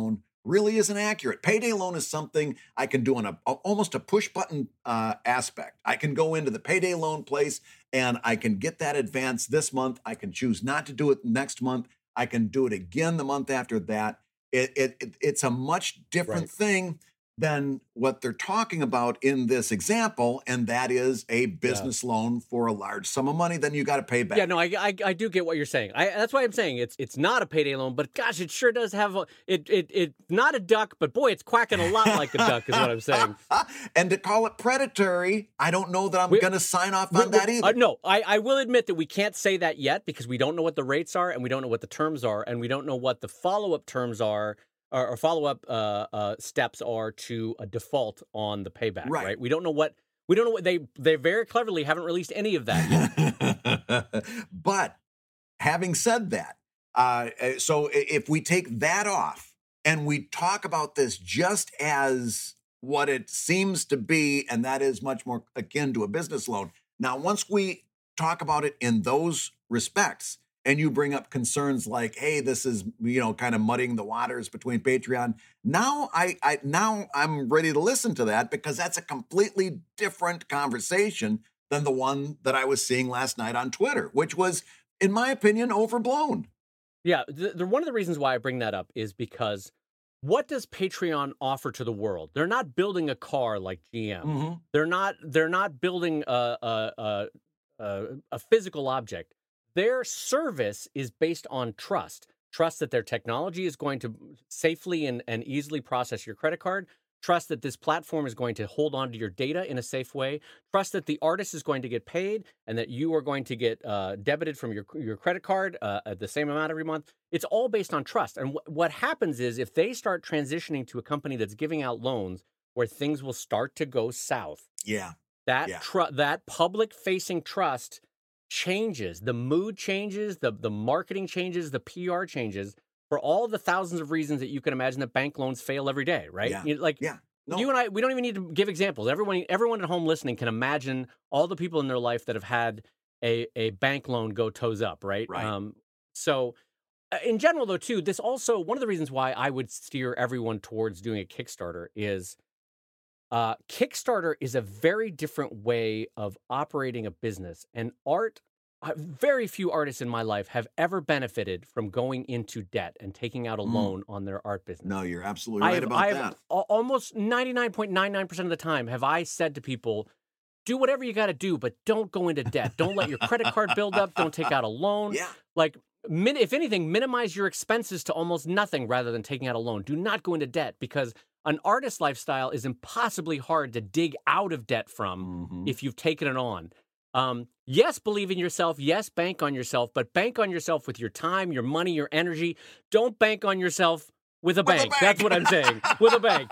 really isn't accurate. Payday loan is something I can do on a almost a push button uh, aspect. I can go into the payday loan place and I can get that advance this month. I can choose not to do it next month. I can do it again the month after that. It, it, it it's a much different Right. thing than what they're talking about in this example, and that is a business loan for a large sum of money. Then you got to pay back. Yeah, no, I, I I do get what you're saying. I that's why I'm saying it's it's not a payday loan, but gosh, it sure does have a it it it not a duck, but boy, it's quacking a lot like a duck, is what I'm saying. And to call it predatory, I don't know that I'm We- going to sign off We- on that we- either. uh, no, I, I will admit that we can't say that yet because we don't know what the rates are and we don't know what the terms are and we don't know what the follow-up terms are or, or follow-up uh, uh, steps are to a default on the payback, Right. right? We don't know what we don't know what they they very cleverly haven't released any of that yet. But having said that, uh, so if we take that off and we talk about this just as what it seems to be, and that is much more akin to a business loan. Now, once we talk about it in those respects, and you bring up concerns like, hey, this is, you know, kind of muddying the waters between Patreon. Now I, I now I'm ready to listen to that because that's a completely different conversation than the one that I was seeing last night on Twitter, which was, in my opinion, overblown. Yeah, the, the, one of the reasons why I bring that up is because what does Patreon offer to the world? They're not building a car like G M. Mm-hmm. They're not. They're not building a a, a a a physical object. Their service is based on trust. Trust that their technology is going to safely and, and easily process your credit card. Trust that this platform is going to hold on to your data in a safe way. Trust that the artist is going to get paid and that you are going to get uh, debited from your your credit card uh, at the same amount every month. It's all based on trust. And wh- what happens is if they start transitioning to a company that's giving out loans where things will start to go south, Yeah. that Yeah. tru- that public-facing trust changes, the mood changes, the the marketing changes, the P R changes for all the thousands of reasons that you can imagine that bank loans fail every day, right? Yeah. You- like Yeah. No. you and I, we don't even need to give examples. Everyone, everyone at home listening can imagine all the people in their life that have had a a bank loan go toes up, right? Right. Um, so, uh, in general, though, too, this also one of the reasons why I would steer everyone towards doing a Kickstarter is. Uh, Kickstarter is a very different way of operating a business, and art. Uh, very few artists in my life have ever benefited from going into debt and taking out a Mm. loan on their art business. No, you're absolutely right I've, about I've that. al- almost ninety-nine point nine nine percent of the time have I said to people, do whatever you got to do, but don't go into debt. Don't let your credit card build up. Don't take out a loan. Yeah. Like, min- if anything, minimize your expenses to almost nothing rather than taking out a loan. Do not go into debt because an artist lifestyle is impossibly hard to dig out of debt from Mhm. if you've taken it on. Um, yes, believe in yourself. Yes, bank on yourself, but bank on yourself with your time, your money, your energy. Don't bank on yourself with a, With a bank. That's what I'm saying. With a bank.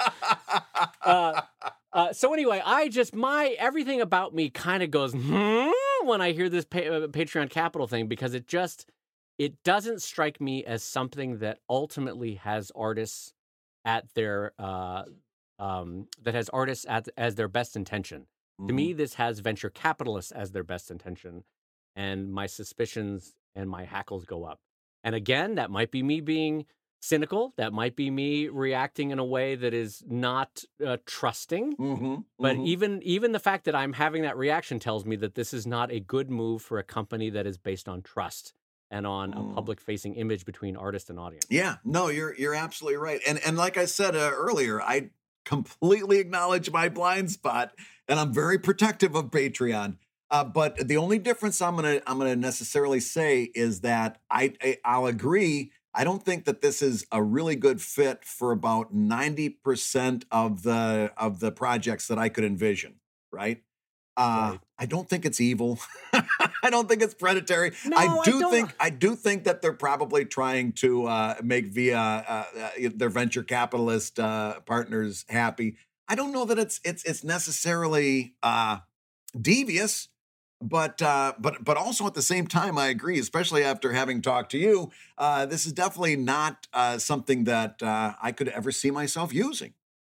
Uh, uh, so anyway, I just my everything about me kind of goes hmm, when I hear this pa- uh, Patreon Capital thing because it just it doesn't strike me as something that ultimately has artists at their uh, um, that has artists at as their best intention. To me, this has venture capitalists as their best intention, and my suspicions and my hackles go up. And again, that might be me being cynical. That might be me reacting in a way that is not uh, trusting. Mm-hmm. But even even the fact that I'm having that reaction tells me that this is not a good move for a company that is based on trust and on Mm. a public-facing image between artist and audience. Yeah, no, you're you're absolutely right. And and like I said uh, earlier, I completely acknowledge my blind spot, and I'm very protective of Patreon. Uh, but the only difference I'm gonna I'm gonna necessarily say is that I, I I'll agree. I don't think that this is a really good fit for about ninety percent of the of the projects that I could envision. Right. Uh, Right. I don't think it's evil. I don't think it's predatory. No, I I do don't- think I do think that they're probably trying to uh, make via uh, uh, their venture capitalist uh, partners happy. I don't know that it's it's it's necessarily uh, devious, but uh, but but also at the same time, I agree. Especially after having talked to you, uh, this is definitely not uh, something that uh, I could ever see myself using.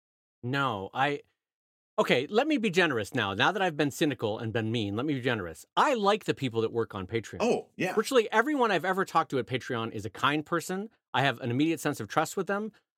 No, I. Okay, let me be generous now. Now that I've been cynical and been mean, let me be generous. I like the people that work on Patreon. Oh yeah, Virtually everyone I've ever talked to at Patreon is a kind person. I have an immediate sense of trust with them.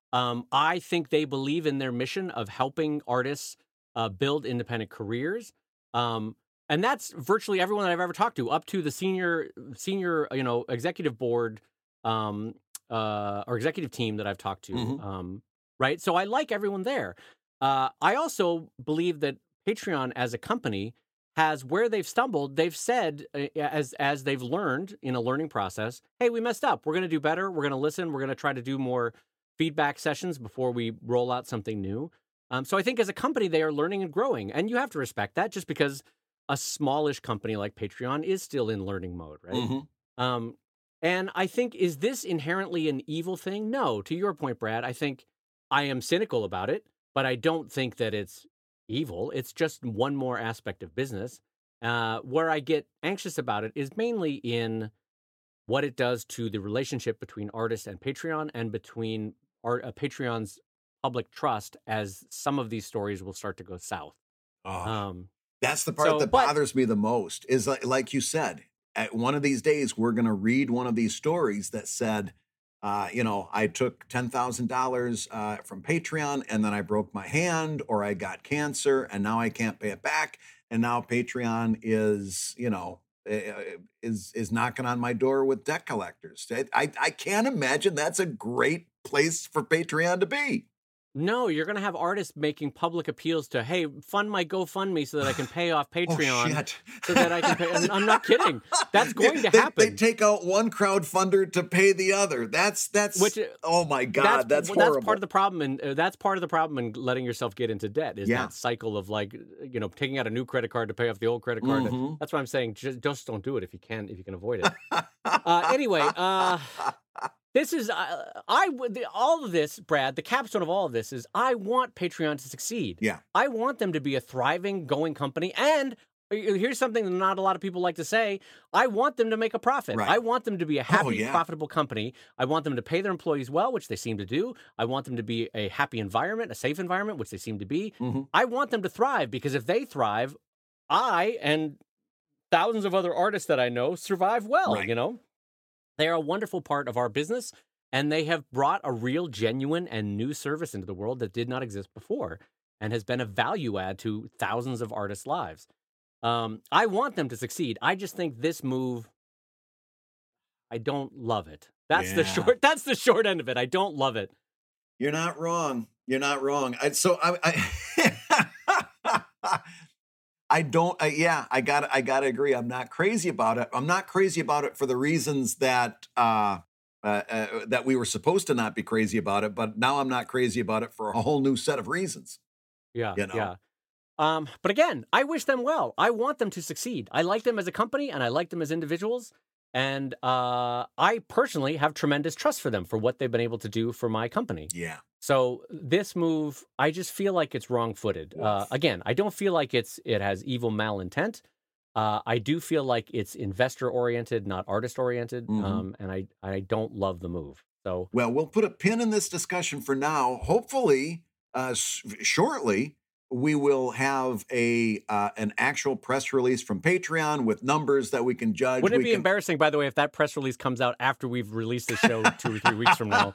Um, I think they believe in their mission of helping artists uh, build independent careers. Um, and that's virtually everyone that I've ever talked to, up to the senior senior, you know, executive board um, uh, or executive team that I've talked to. Mhm. Um, right. So I like everyone there. Uh, I also believe that Patreon as a company has, where they've stumbled, they've said, uh, as as they've learned in a learning process, hey, we messed up. We're going to do better. We're going to listen. We're going to try to do more feedback sessions before we roll out something new. Um, so I think as a company, they are learning and growing, and you have to respect that, just because a smallish company like Patreon is still in learning mode, right? Mhm. Um, and I think, is this inherently an evil thing? No. To your point, Brad, I think I am cynical about it, but I don't think that it's evil. It's just one more aspect of business. Uh, where I get anxious about it is mainly in what it does to the relationship between artists and Patreon, and between art, uh, Patreon's public trust, as some of these stories will start to go south. Oh, Um, that's the part so, that but bothers me the most is like, like you said, at one of these days, we're going to read one of these stories that said, uh, you know, I took ten thousand dollars uh, from Patreon and then I broke my hand or I got cancer and now I can't pay it back. And now Patreon is, you know, eh, eh, is is knocking on my door with debt collectors. I, I, I can't imagine that's a great place for Patreon to be. no, you're going to have artists making public appeals to, hey, fund my GoFundMe so that I can pay off Oh, Patreon, shit. so that I can pay. I'm, I'm not kidding. That's going to They, they happen. take out one crowdfunder to pay the other. That's that's Which, uh, oh my god, that's, that's horrible. that's part of the problem, and uh, that's part of the problem in letting yourself get into debt, is Yeah. that cycle of, like, you know, taking out a new credit card to pay off the old credit card. Mhm. That's why I'm saying, just, just don't do it if you can, if you can avoid it. uh, anyway, uh, this is uh, I would the, all of this, Brad. The capstone of all of this is, I want Patreon to succeed. Yeah. I want them to be a thriving, going company. And uh, here's something that not a lot of people like to say: I want them to make a profit. Right. I want them to be a happy, yeah. profitable company. I want them to pay their employees well, which they seem to do. I want them to be a happy environment, a safe environment, which they seem to be. Mhm. I want them to thrive, because if they thrive, I and thousands of other artists that I know survive well. Right. You know, they are a wonderful part of our business, and they have brought a real, genuine, and new service into the world that did not exist before, and has been a value add to thousands of artists' lives. Um, I want them to succeed. I just think this move, I don't love it. That's the Yeah. short. That's the short end of it. I don't love it. You're not wrong. You're not wrong. I, so I, I, I don't. I, yeah, I got. I got to agree. I'm not crazy about it. I'm not crazy about it for the reasons that uh, uh, uh, that we were supposed to not be crazy about it. But now I'm not crazy about it for a whole new set of reasons. Yeah, You know? yeah. Um, but again, I wish them well. I want them to succeed. I like them as a company, and I like them as individuals. And uh, I personally have tremendous trust for them, for what they've been able to do for my company. Yeah. So this move, I just feel like it's wrong-footed. Uh, Oof. again, I don't feel like it's it has evil malintent. Uh, I do feel like it's investor-oriented, not artist-oriented, Mhm. um, and I I don't love the move. So Well, we'll put a pin in this discussion for now. Hopefully, uh, s- shortly, we will have a uh, an actual press release from Patreon with numbers that we can judge. wouldn't it we be can... embarrassing, by the way, if that press release comes out after we've released the show two or three weeks from now?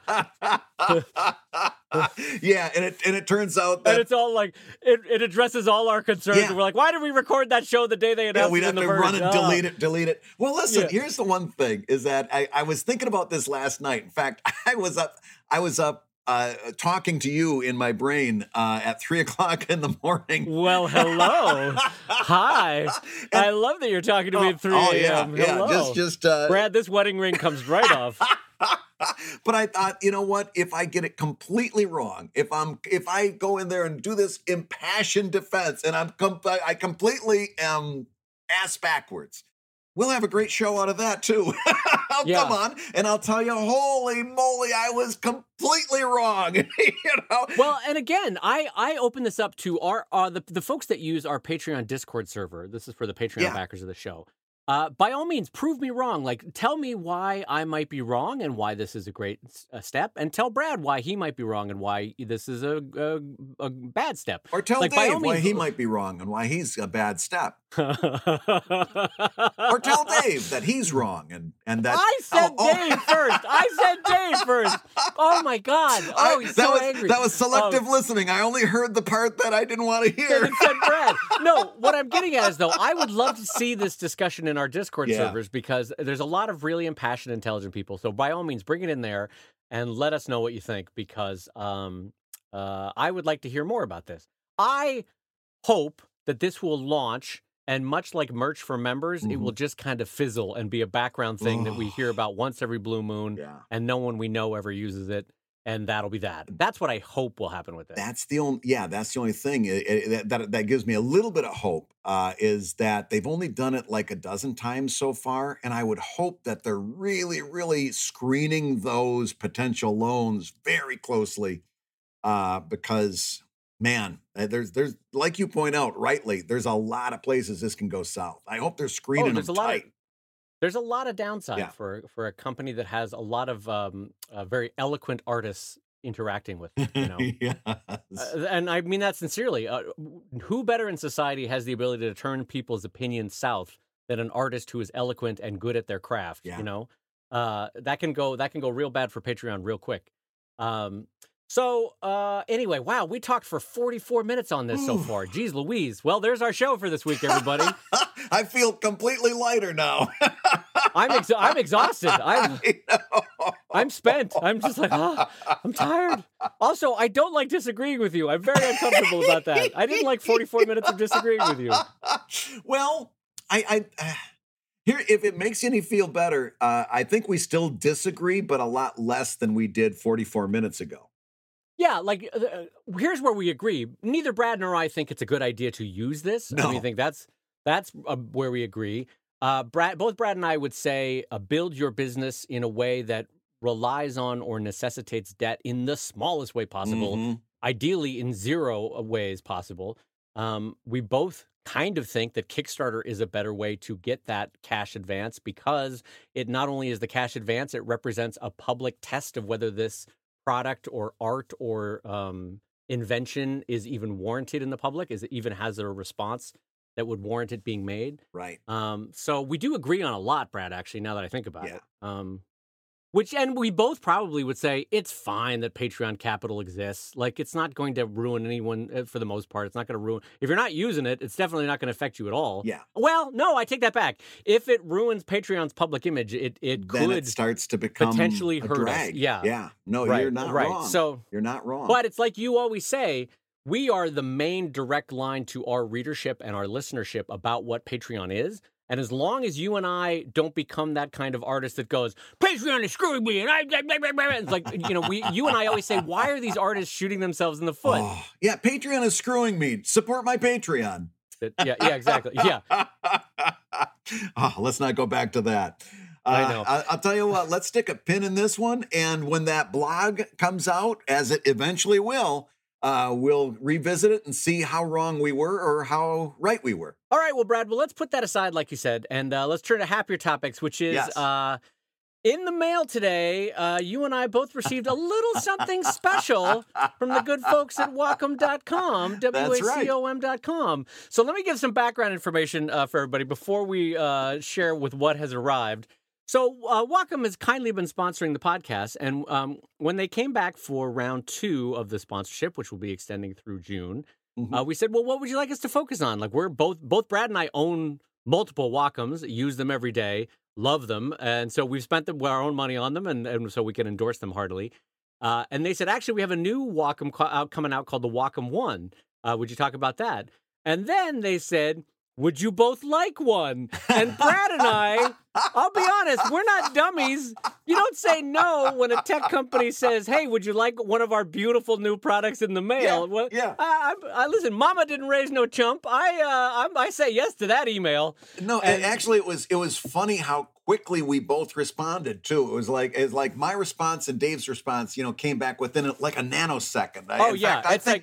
Yeah, and it and it turns out And that it's all like, it, it addresses all our concerns. Yeah. And we're like, why did we record that show the day they yeah, announced we'd it in have the to run Verge? and Oh. delete it, delete it. Well, listen, Yeah. here's the one thing: is that I, I was thinking about this last night. In fact, I was up, I was up uh, talking to you in my brain uh, at three o'clock in the morning. Well, hello. Hi. I love that you're talking to me at three Oh yeah, a.m. yeah. Hello. Just, just. Uh, Brad, this wedding ring comes right off. But I thought, you know what? If I get it completely wrong, if I'm, if I go in there and do this impassioned defense, and I'm, com- I completely am ass backwards, we'll have a great show out of that too. Oh, Yeah. come on, and I'll tell you, holy moly, I was completely wrong. You know? Well, and again, I I open this up to our uh, the the folks that use our Patreon Discord server. This is for the Patreon Yeah. backers of the show. Uh, by all means, prove me wrong. Like, tell me why I might be wrong and why this is a great uh, step, and tell Brad why he might be wrong and why this is a a, a bad step. Or tell like, Dave all why means, he might be wrong and why he's a bad step. Or tell Dave that he's wrong and and that I said oh, oh. Dave first. I said Dave first. Oh my God! Oh, he's that so was, angry. That was selective um, listening. I only heard the part that I didn't want to hear. It said Brad. No, what I'm getting at is though, I would love to see this discussion in our Discord Yeah. servers because there's a lot of really impassioned, intelligent people. So by all means, bring it in there and let us know what you think because um, uh, I would like to hear more about this. I hope that this will launch. And much like merch for members, Mhm. it will just kind of fizzle and be a background thing that we hear about once every blue moon, Yeah. and no one we know ever uses it, and that'll be that. That's what I hope will happen with it. That's the only, yeah, that's the only thing it, it, that that gives me a little bit of hope uh, is that they've only done it like a dozen times so far, and I would hope that they're really, really screening those potential loans very closely uh, because. Man, uh, there's there's like you point out rightly, there's a lot of places this can go south. I hope they're screening Oh, there's them a lot tight. of there's a lot of downside Yeah. for for a company that has a lot of um, uh, very eloquent artists interacting with it, you know. Yes. Uh, and I mean that sincerely. Uh, who better in society has the ability to turn people's opinions south than an artist who is eloquent and good at their craft? Yeah. You know, uh, that can go that can go real bad for Patreon real quick. Um, so uh, anyway, wow, we talked for forty-four minutes on this so Ooh. far. Jeez Louise. Well, there's our show for this week, everybody. I feel completely lighter now. I'm ex- I'm exhausted. I'm I know. I'm spent. I'm just like, oh, I'm tired. Also, I don't like disagreeing with you. I'm very uncomfortable about that. I didn't like forty-four minutes of disagreeing with you. Well, I, I uh, here if it makes any feel better, uh, I think we still disagree, but a lot less than we did forty-four minutes ago. Yeah, like uh, uh, here's where we agree. Neither Brad nor I think it's a good idea to use this. I No. mean, I think that's that's uh, where we agree. Uh, Brad, both Brad and I would say uh, build your business in a way that relies on or necessitates debt in the smallest way possible. Mhm. Ideally, in zero ways possible. Um, we both kind of think that Kickstarter is a better way to get that cash advance because it not only is the cash advance, it represents a public test of whether this product or art or um, invention is even warranted in the public, is it even has a response that would warrant it being made. Right. Um, so we do agree on a lot, Brad, actually, now that I think about Yeah. it. Um, which, and we both probably would say it's fine that Patreon Capital exists. Like, it's not going to ruin anyone uh, for the most part. It's not going to ruin, if you're not using it, it's definitely not going to affect you at all. Yeah. Well, no, I take that back. If it ruins Patreon's public image, it, it Then could it starts to become potentially a hurt us. drag. Yeah. Yeah. No, right, you're not right. wrong. So, You're not wrong. but it's like you always say, we are the main direct line to our readership and our listenership about what Patreon is. And as long as you and I don't become that kind of artist that goes, Patreon is screwing me, and I, it's like, you know, we, you and I always say, why are these artists shooting themselves in the foot? Oh, yeah, Patreon is screwing me. Support my Patreon. That- yeah, yeah, exactly. Yeah. Oh, let's not go back to that. I Uh, know. I, I'll tell you what, let's stick a pin in this one. And when that blog comes out, as it eventually will, uh, we'll revisit it and see how wrong we were or how right we were. All right, well, Brad, well, let's put that aside, like you said, and uh, let's turn to happier topics, which is Yes. uh, in the mail today. Uh, you and I both received a little something special from the good folks at Wacom dot com, W A C O M dot com. So let me give some background information uh, for everybody before we uh, share with what has arrived. So uh, Wacom has kindly been sponsoring the podcast, and um, when they came back for round two of the sponsorship, which will be extending through June, Mhm. uh, we said, well, what would you like us to focus on? Like, we're both, both Brad and I own multiple Wacoms, use them every day, love them. And so we've spent the, our own money on them, and, and so we can endorse them heartily. Uh, and they said, actually, we have a new Wacom co- out, coming out called the Wacom One. Uh, would you talk about that? And then they said, would you both like one? And Brad and I, I'll be honest, we're not dummies. You don't say no when a tech company says, hey, would you like one of our beautiful new products in the mail? Yeah, Well, yeah. I, I, I, listen, Mama didn't raise no chump. I, uh, I, I say yes to that email. No, And- actually, it was it was funny how quickly we both responded too. It was like it's like my response and Dave's response, you know, came back within like a nanosecond. I- Oh, in yeah, fact, I it's think like-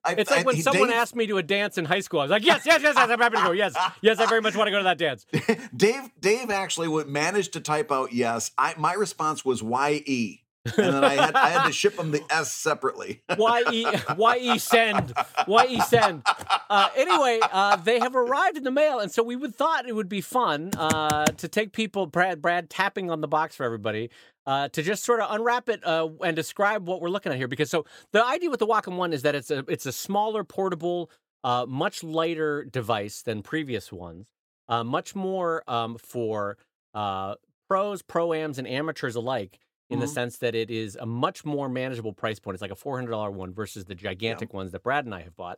I, It's like I, when he- someone Dave, asked me to a dance in high school. I was like, yes, yes, yes, yes, I'm happy to go. Yes, yes, I very much want to go to that dance. Dave, Dave actually would manage to type out yes. I my response was Y E, and then I had I had to ship him the S separately. Y E Y E send Y E send. Uh, anyway, uh, they have arrived in the mail, and so we would thought it would be fun uh, to take people, Brad, Brad tapping on the box for everybody, uh, to just sort of unwrap it uh, and describe what we're looking at here. Because so the idea with the Wacom One is that it's a it's a smaller, portable, uh, much lighter device than previous ones, uh, much more um, for uh, pros, pro-ams, and amateurs alike. In the Mhm. sense that it is a much more manageable price point. It's like a four hundred dollars one versus the gigantic ones that Brad and I have bought.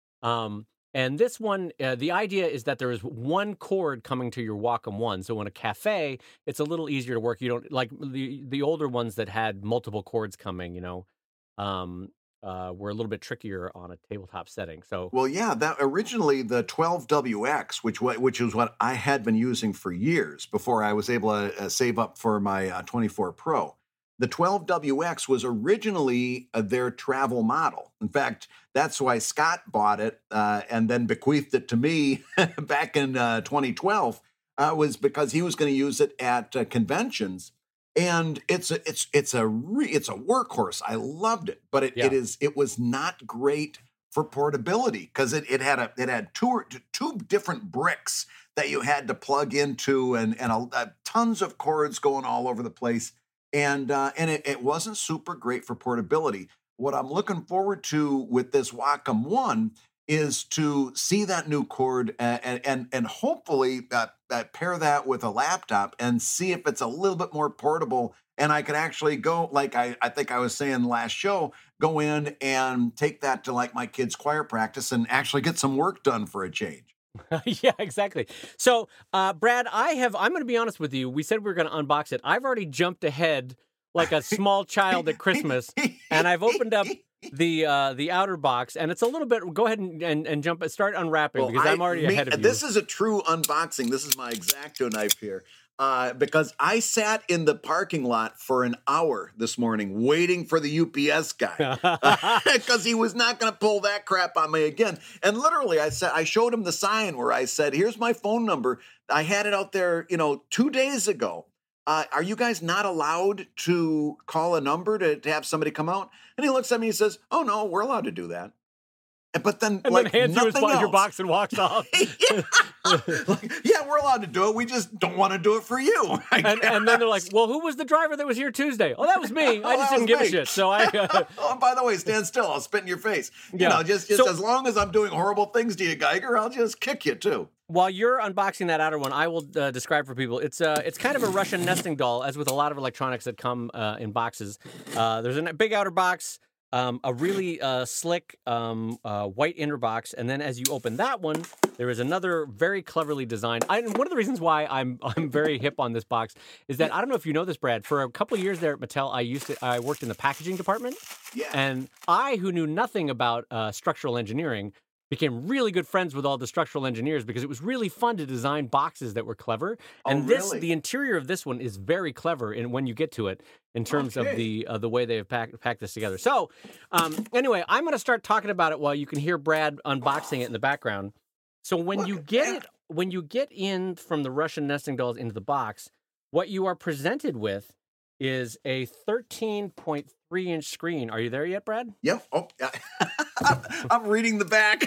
Um, and this one, uh, the idea is that there is one cord coming to your Wacom One. So in a cafe, it's a little easier to work. You don't like the the older ones that had multiple cords coming. You know, um, uh, were a little bit trickier on a tabletop setting. So Well, yeah, that originally the twelve W X, which wa- which is what I had been using for years before I was able to uh, save up for my uh, twenty-four Pro. The twelve W X was originally uh, their travel model. In fact, that's why Scott bought it uh, and then bequeathed it to me back in uh, twenty twelve. Uh, was because he was going to use it at uh, conventions, and it's a it's it's a re, it's a workhorse. I loved it, but it, Yeah. it is it was not great for portability because it, it had a it had two or- two different bricks that you had to plug into, and and a, uh, tons of cords going all over the place, and uh, and it, it wasn't super great for portability. What I'm looking forward to with this Wacom One is to see that new cord and and and hopefully uh, uh, pair that with a laptop and see if it's a little bit more portable, and I could actually go, like I, I think I was saying last show, go in and take that to like my kids' choir practice and actually get some work done for a change. yeah, exactly. So, uh, Brad, I have. I'm going to be honest with you. We said we were going to unbox it. I've already jumped ahead like a small child at Christmas, and I've opened up the uh, the outer box, and it's a little bit. Go ahead and and, and jump. Start unwrapping Well, because I- I'm already me- ahead of you. This is a true unboxing. This is my X-Acto knife here. Uh, because I sat in the parking lot for an hour this morning waiting for the U P S guy because he was not going to pull that crap on me again. And literally, I said I showed him the sign where I said, "Here's my phone number. I had it out there, you know, two days ago. Uh, are you guys not allowed to call a number to, to have somebody come out?" And he looks at me and says, "Oh no, we're allowed to do that." And- But then, and like, then hands you his, nothing bo- your else. box and walks off. yeah. Like, yeah, we're allowed to do it. We just don't want to do it for you. I And, guess. and then they're like, "Well, who was the driver that was here Tuesday?" "Oh, that was me. Oh, I just that didn't was give a me." shit." So I, uh, Oh, and by the way, stand still. I'll spit in your face. You Yeah. know, just, just So- as long as I'm doing horrible things to you, Geiger, I'll just kick you too. while you're unboxing that outer one, I will uh, describe for people. It's uh, it's kind of a Russian nesting doll, as with a lot of electronics that come uh, in boxes. Uh, there's a big outer box, um, a really uh, slick um, uh, white inner box, and then as you open that one, there is another very cleverly designed. I, and one of the reasons why I'm I'm very hip on this box is that I don't know if you know this, Brad. For a couple of years there at Mattel, I used to I worked in the packaging department, Yeah. and I, who knew nothing about uh, structural engineering, became really good friends with all the structural engineers because it was really fun to design boxes that were clever. Oh, And this, really? the interior of this one is very clever in when you get to it in terms of Okay. the uh, the way they've packed packed this together. So, um, anyway, I'm going to start talking about it while you can hear Brad unboxing it in the background. So when Look you at get that. it, when you get in from the Russian nesting dolls into the box, what you are presented with is a thirteen point three inch screen. Are you there yet, Brad? Yep. Oh, I'm, I'm reading the back.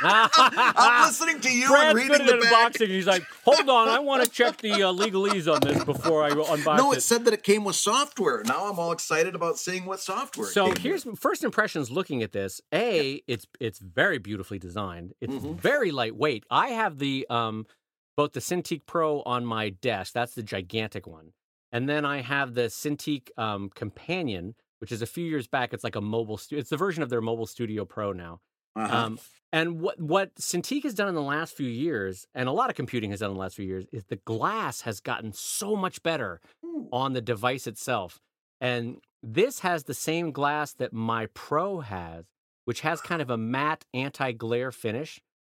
I'm listening to you Brad's and good reading at the back. unboxing. He's like, hold on, I want to check the uh, legalese on this before I unbox No, it. it said that it came with software. Now I'm all excited about seeing what software. it So came here's with. first impressions looking at this. A, it's it's very beautifully designed. It's Mhm. very lightweight. I have the um both the Cintiq Pro on my desk. That's the gigantic one. And then I have the Cintiq um, Companion, which is a few years back. It's like a mobile stu- it's the version of their Mobile Studio Pro now. Uh-huh. Um, and what what Cintiq has done in the last few years, and a lot of computing has done in the last few years, is the glass has gotten so much better Ooh. on the device itself. And this has the same glass that my Pro has, which has kind of a matte anti-glare finish.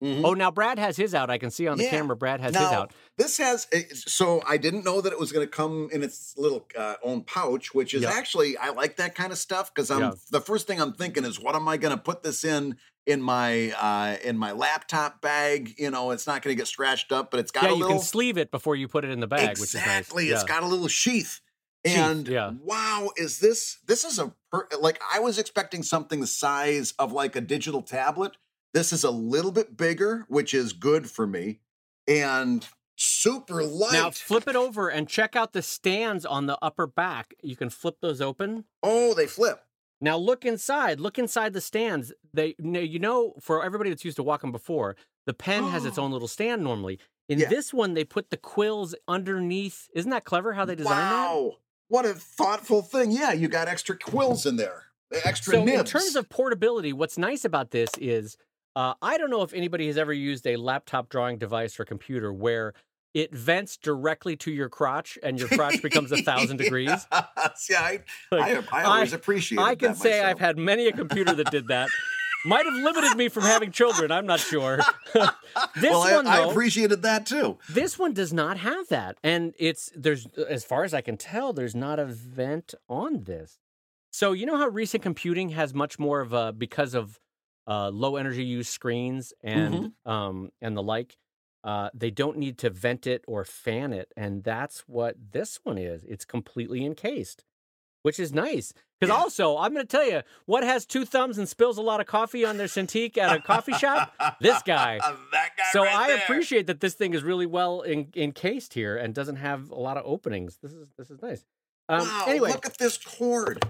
Mhm. Oh, now Brad has his out. I can see on the Yeah. camera Brad has his Now, out. this has eh, so I didn't know that it was going to come in its little uh, own pouch, which is Yep. actually I like that kind of stuff because I'm Yeah. the first thing I'm thinking is what am I going to put this in in my uh, in my laptop bag? You know, it's not going to get scratched up, but it's got Yeah, a you little can sleeve it before you put it in the bag, which is nice. exactly. It's Yeah. got a little sheath. Sheath, And yeah. wow, is this this is a per, like I was expecting something the size of like a digital tablet. This is a little bit bigger, which is good for me, and super light. Now flip it over and check out the stands on the upper back. You can flip those open. Oh, they flip. Now look inside. Look inside the stands. They, now, you know, for everybody that's used to Wacom before, the pen has its own little stand normally. In Yeah. this one, they put the quills underneath. Isn't that clever how they designed that? Wow, what a thoughtful thing. Yeah, you got extra quills in there, extra So nibs. in terms of portability, what's nice about this is uh, I don't know if anybody has ever used a laptop drawing device or computer where it vents directly to your crotch and your crotch becomes a thousand degrees. Yes, yeah, I, Like, I, I always I- appreciate I can that say myself. I've had many a computer that did that. Might have limited me from having children. I'm not sure. this well, I, one, I though, appreciated that too. this one does not have that, and it's there's as far as I can tell, there's not a vent on this. So you know how recent computing has much more of a because of uh, low energy use screens and um and the like. Uh, they don't need to vent it or fan it, and that's what this one is. It's completely encased, which is nice. Because Yeah. also, I'm going to tell you, what has two thumbs and spills a lot of coffee on their Cintiq at a coffee shop? This guy. that guy. So right I there. appreciate that this thing is really well en- encased here and doesn't have a lot of openings. This is this is nice. Um, Wow, anyway, look at this cord.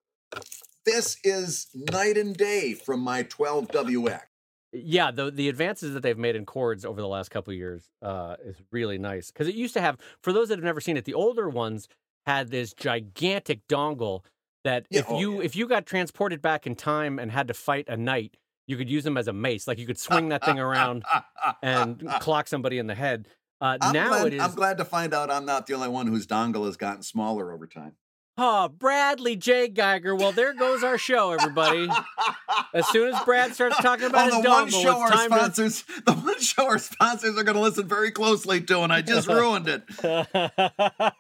This is night and day from my twelve W X. yeah, the the advances that they've made in cords over the last couple of years uh, is really nice because it used to have. For those that have never seen it, the older ones had this gigantic dongle that Yeah, if oh, you yeah. if you got transported back in time and had to fight a knight, you could use them as a mace. Like you could swing that thing around and clock somebody in the head. Uh, I'm now glad, it is. I'm glad to find out I'm not the only one whose dongle has gotten smaller over time. Oh, Bradley J. Geiger. Well, there goes our show, everybody. As soon as Brad starts talking about oh, his the one dongle, show our it's time sponsors, the one show our sponsors are going to listen very closely to, and I just ruined it. to.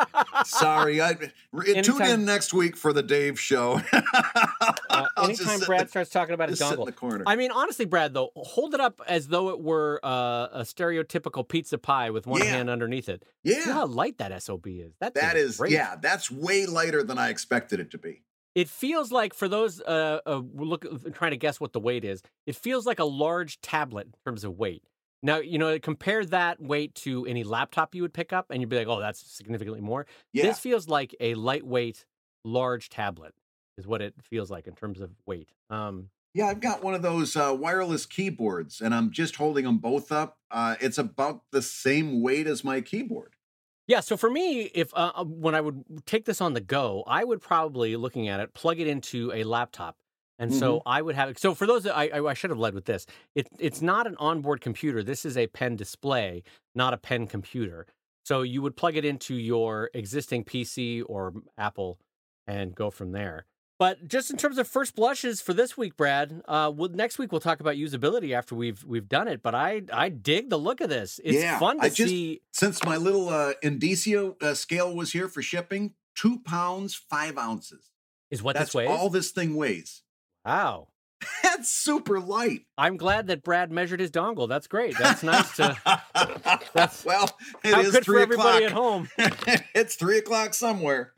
Sorry, I tune Anytime- in next week for the Dave show. Uh, I'll just anytime sit Brad in the- starts talking about his just sit in dongle. the corner. I mean, honestly, Brad, though, hold it up as though it were uh, a stereotypical pizza pie with one Yeah. hand underneath it. See yeah, how light that S O B is. That, that thing is great. yeah, that's way lighter than I expected it to be. It feels like, for those uh, uh, look trying to guess what the weight is, it feels like a large tablet in terms of weight. Now, you know, compare that weight to any laptop you would pick up, and you'd be like, oh, that's significantly more. Yeah, This feels like a lightweight, large tablet is what it feels like in terms of weight. Um, yeah, I've got one of those uh, wireless keyboards, and I'm just holding them both up. Uh, it's about the same weight as my keyboard. yeah, so for me, if uh, uh, when I would take this on the go, I would probably, looking at it, plug it into a laptop. And so I would have. So for those that I, I, I should have led with this, it, it's not an onboard computer. This is a pen display, not a pen computer. So you would plug it into your existing P C or Apple and go from there. But just in terms of first blushes for this week, Brad, uh, we'll, next week we'll talk about usability after we've we've done it. But I I dig the look of this. It's Yeah, fun to I just- see. Since my little uh, Indicio uh, scale was here for shipping, two pounds five ounces. Is what That's this weighs. all this thing weighs. Wow. That's super light. I'm glad that Brad measured his dongle. That's great. That's nice to. That's well, it How is good for three everybody o'clock. at home. It's three o'clock somewhere.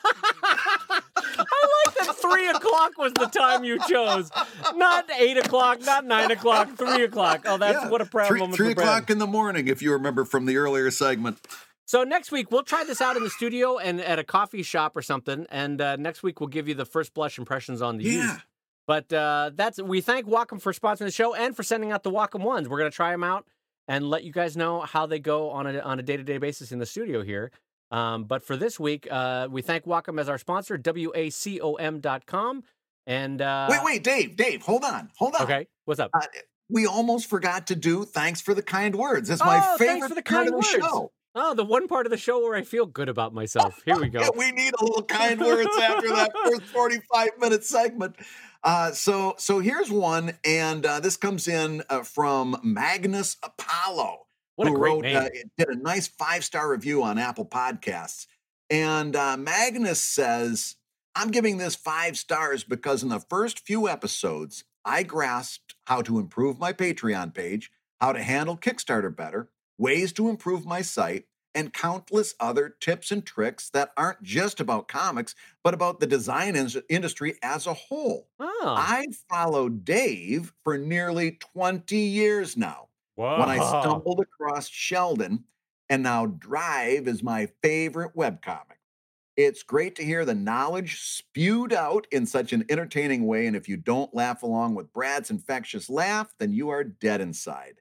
I like that three o'clock was the time you chose. Not eight o'clock, not nine o'clock, three o'clock. Oh, that's Yeah, what a proud three, moment three for Brad. o'clock in the morning, if you remember from the earlier segment. So next week we'll try this out in the studio and at a coffee shop or something. And uh, next week we'll give you the first blush impressions on the Yeah. use. But uh, that's we thank Wacom for sponsoring the show and for sending out the Wacom ones. We're gonna try them out and let you guys know how they go on a on a day to day basis in the studio here. Um, but for this week, uh, we thank Wacom as our sponsor, W A C O M dot com. And uh, Wait, wait, Dave, Dave, hold on, hold on. okay, what's up? Uh, we almost forgot to do thanks for the kind words. That's my Oh, thanks favorite for the part kind of the words. show. Oh, the one part of the show where I feel good about myself. Here we go. Yeah, we need a little kind words after that first forty-five minute segment. Uh, so, so here's one, and uh, this comes in uh, from Magnus Apollo, What a who great wrote, name. uh, did a nice five star review on Apple Podcasts. And uh, Magnus says, I'm giving this five stars because in the first few episodes, I grasped how to improve my Patreon page, how to handle Kickstarter better, ways to improve my site, and countless other tips and tricks that aren't just about comics, but about the design in- industry as a whole. Oh. I've followed Dave for nearly twenty years now. When I Wow. stumbled across Sheldon, and now Drive is my favorite webcomic. It's great to hear the knowledge spewed out in such an entertaining way, and if you don't laugh along with Brad's infectious laugh, then you are dead inside.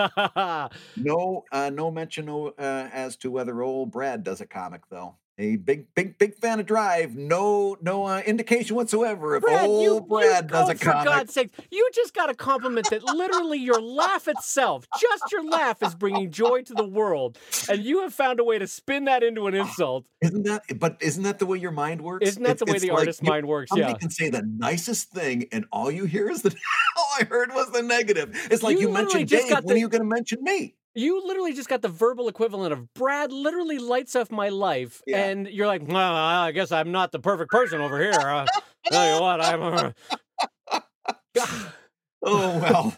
No, uh, no mention uh, as to whether old Brad does a comic, though. A big, big, big fan of Drive. No, no uh, indication whatsoever if Brad, old you, Brad you, does oh, a for comic. God's sake, you just got a compliment that literally your laugh itself, just your laugh, is bringing joy to the world, and you have found a way to spin that into an insult. Isn't that? But isn't that the way your mind works? Isn't that It's, the way it's the like artist's you- mind works? Somebody Yeah. can say the nicest thing, and all you hear is the. All I heard was the negative. It's like You you, literally mentioned just Dave. got When the- are you going to mention me? You literally just got the verbal equivalent of Brad literally lights up my life, Yeah. and you're like, well, I guess I'm not the perfect person over here. Uh, tell you what, I'm. Uh... Oh well.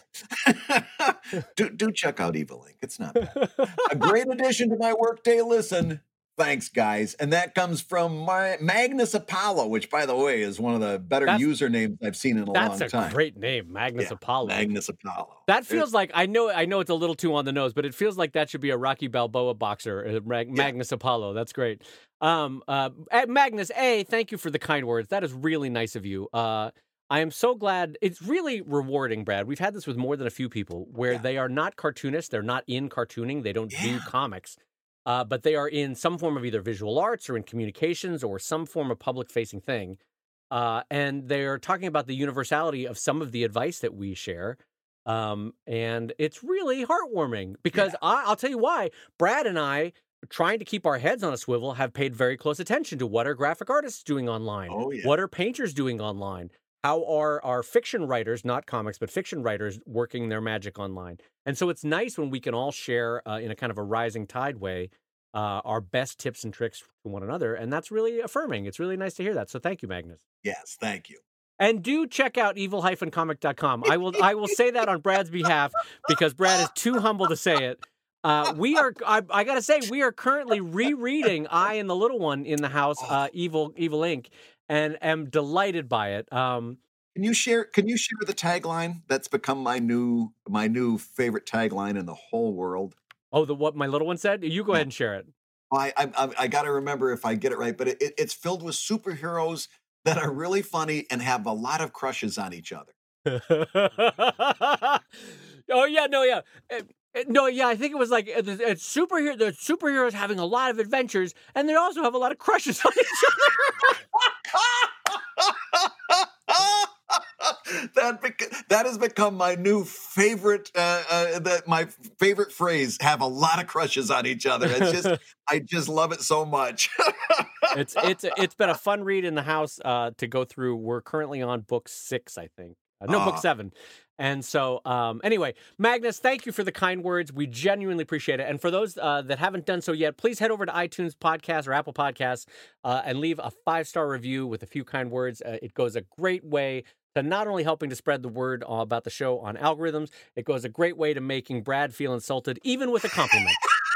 do do check out Evil Ink. It's not bad. A great addition to my workday listen. Thanks, guys. And that comes from my Magnus Apollo, which, by the way, is one of the better That's- usernames I've seen in a That's long a time. great name, Magnus Yeah, Apollo. Magnus Apollo. That It- feels like I know I know it's a little too on the nose, but it feels like that should be a Rocky Balboa boxer, uh, Mag- Magnus Apollo. That's great. Um, uh, at Magnus, A, thank you for the kind words. That is really nice of you. Uh, I am so glad. It's really rewarding, Brad. We've had this with more than a few people where Yeah. they are not cartoonists. They're not in cartooning. They don't do Yeah. comics. Uh, but they are in some form of either visual arts or in communications or some form of public-facing thing. Uh, and they're talking about the universality of some of the advice that we share. Um, and it's really heartwarming because I, I'll tell you why. Brad and I, trying to keep our heads on a swivel, have paid very close attention to what are graphic artists doing online? Oh, yeah. What are painters doing online? How are our fiction writers, not comics, but fiction writers, working their magic online? And so it's nice when we can all share uh, in a kind of a rising tide way uh, our best tips and tricks to one another. And that's really affirming. It's really nice to hear that. So thank you, Magnus. Yes, thank you. And do check out evil dash comic dot com. I will I will say that on Brad's behalf because Brad is too humble to say it. Uh, we are I, I gotta say we are currently rereading I and the Little One in the House, uh, Evil Evil Incorporated, and am delighted by it. Um, Can you share? Can you share the tagline? That's become my new my new favorite tagline in the whole world. oh, the what my little one said. You go ahead and share it. I I, I, I got to remember if I get it right, but it, it, it's filled with superheroes that are really funny and have a lot of crushes on each other. oh yeah, no, yeah, Uh, uh, no, yeah. I think it was like uh, the uh, superhero. The superheroes having a lot of adventures, and they also have a lot of crushes on each that bec- that has become my new favorite. Uh, uh, that my favorite phrase. Have a lot of crushes on each other. It's just I just love it so much. it's it's it's been a fun read in the house uh, to go through. We're currently on book six, I think. Uh, no, book Ah. seven. And so, um, anyway, Magnus, thank you for the kind words. We genuinely appreciate it. And for those uh, that haven't done so yet, please head over to iTunes Podcast or Apple Podcasts uh, and leave a five-star review with a few kind words. Uh, it goes a great way to not only helping to spread the word uh, about the show on algorithms, it goes a great way to making Brad feel insulted, even with a compliment.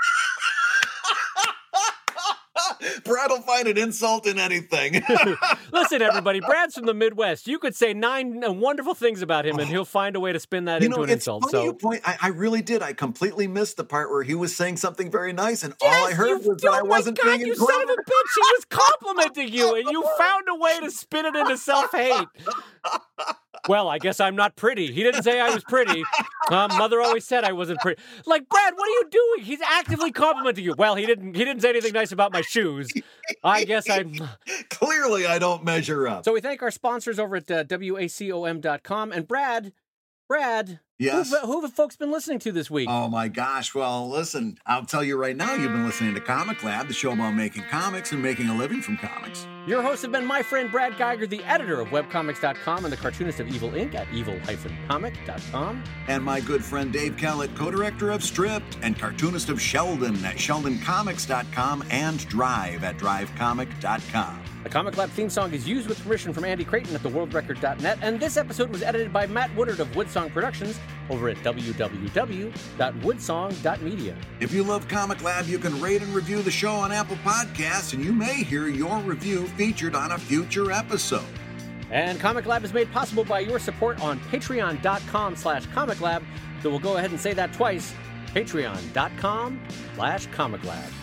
Brad will find an insult in anything. Listen, everybody, Brad's from the Midwest. You could say nine uh, wonderful things about him, and he'll find a way to spin that You into know, an it's insult. funny So, you point. I, I really did. I completely missed the part where he was saying something very nice, and yes, all I heard you, was that oh I my wasn't God, being you son of a incredible. bitch! He was complimenting you, and you found a way to spin it into self-hate. Well, I guess I'm not pretty. He didn't say I was pretty. Um, Mother always said I wasn't pretty. Like, Brad, what are you doing? He's actively complimenting you. Well, he didn't. He didn't say anything nice about my shoes. I guess I'm. Clearly, I don't measure up. So we thank our sponsors over at uh, W A C O M dot com. And Brad, Brad, Yes. Who, who have folks been listening to this week? Oh my gosh. Well, listen, I'll tell you right now, you've been listening to Comic Lab, the show about making comics and making a living from comics. Your hosts have been my friend Brad Geiger, the editor of webcomics dot com and the cartoonist of Evil Incorporated at evil dash comic dot com. And my good friend Dave Kellett, co-director of Stripped and cartoonist of Sheldon at sheldon comics dot com and Drive at drive comic dot com. The Comic Lab theme song is used with permission from Andy Creighton at the world record dot net, and this episode was edited by Matt Woodard of Woodsong Productions over at w w w dot woodsong dot media. If you love Comic Lab, you can rate and review the show on Apple Podcasts, and you may hear your review featured on a future episode. And Comic Lab is made possible by your support on patreon dot com slash comic lab. So we'll go ahead and say that twice, patreon dot com slash comic lab.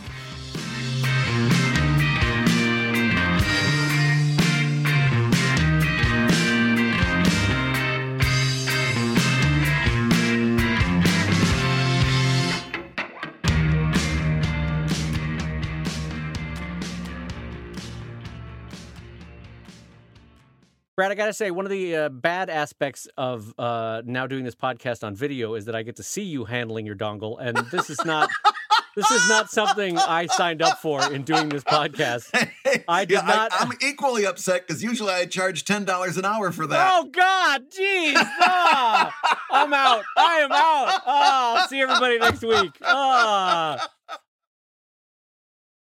Brad, I gotta say, one of the uh, bad aspects of uh, now doing this podcast on video is that I get to see you handling your dongle, and this is not this is not something I signed up for in doing this podcast. I did yeah, not. I, I'm equally upset because usually I charge ten dollars an hour for that. Oh God, jeez! Ah, I'm out. I am out. Ah, I'll see everybody next week. Ah.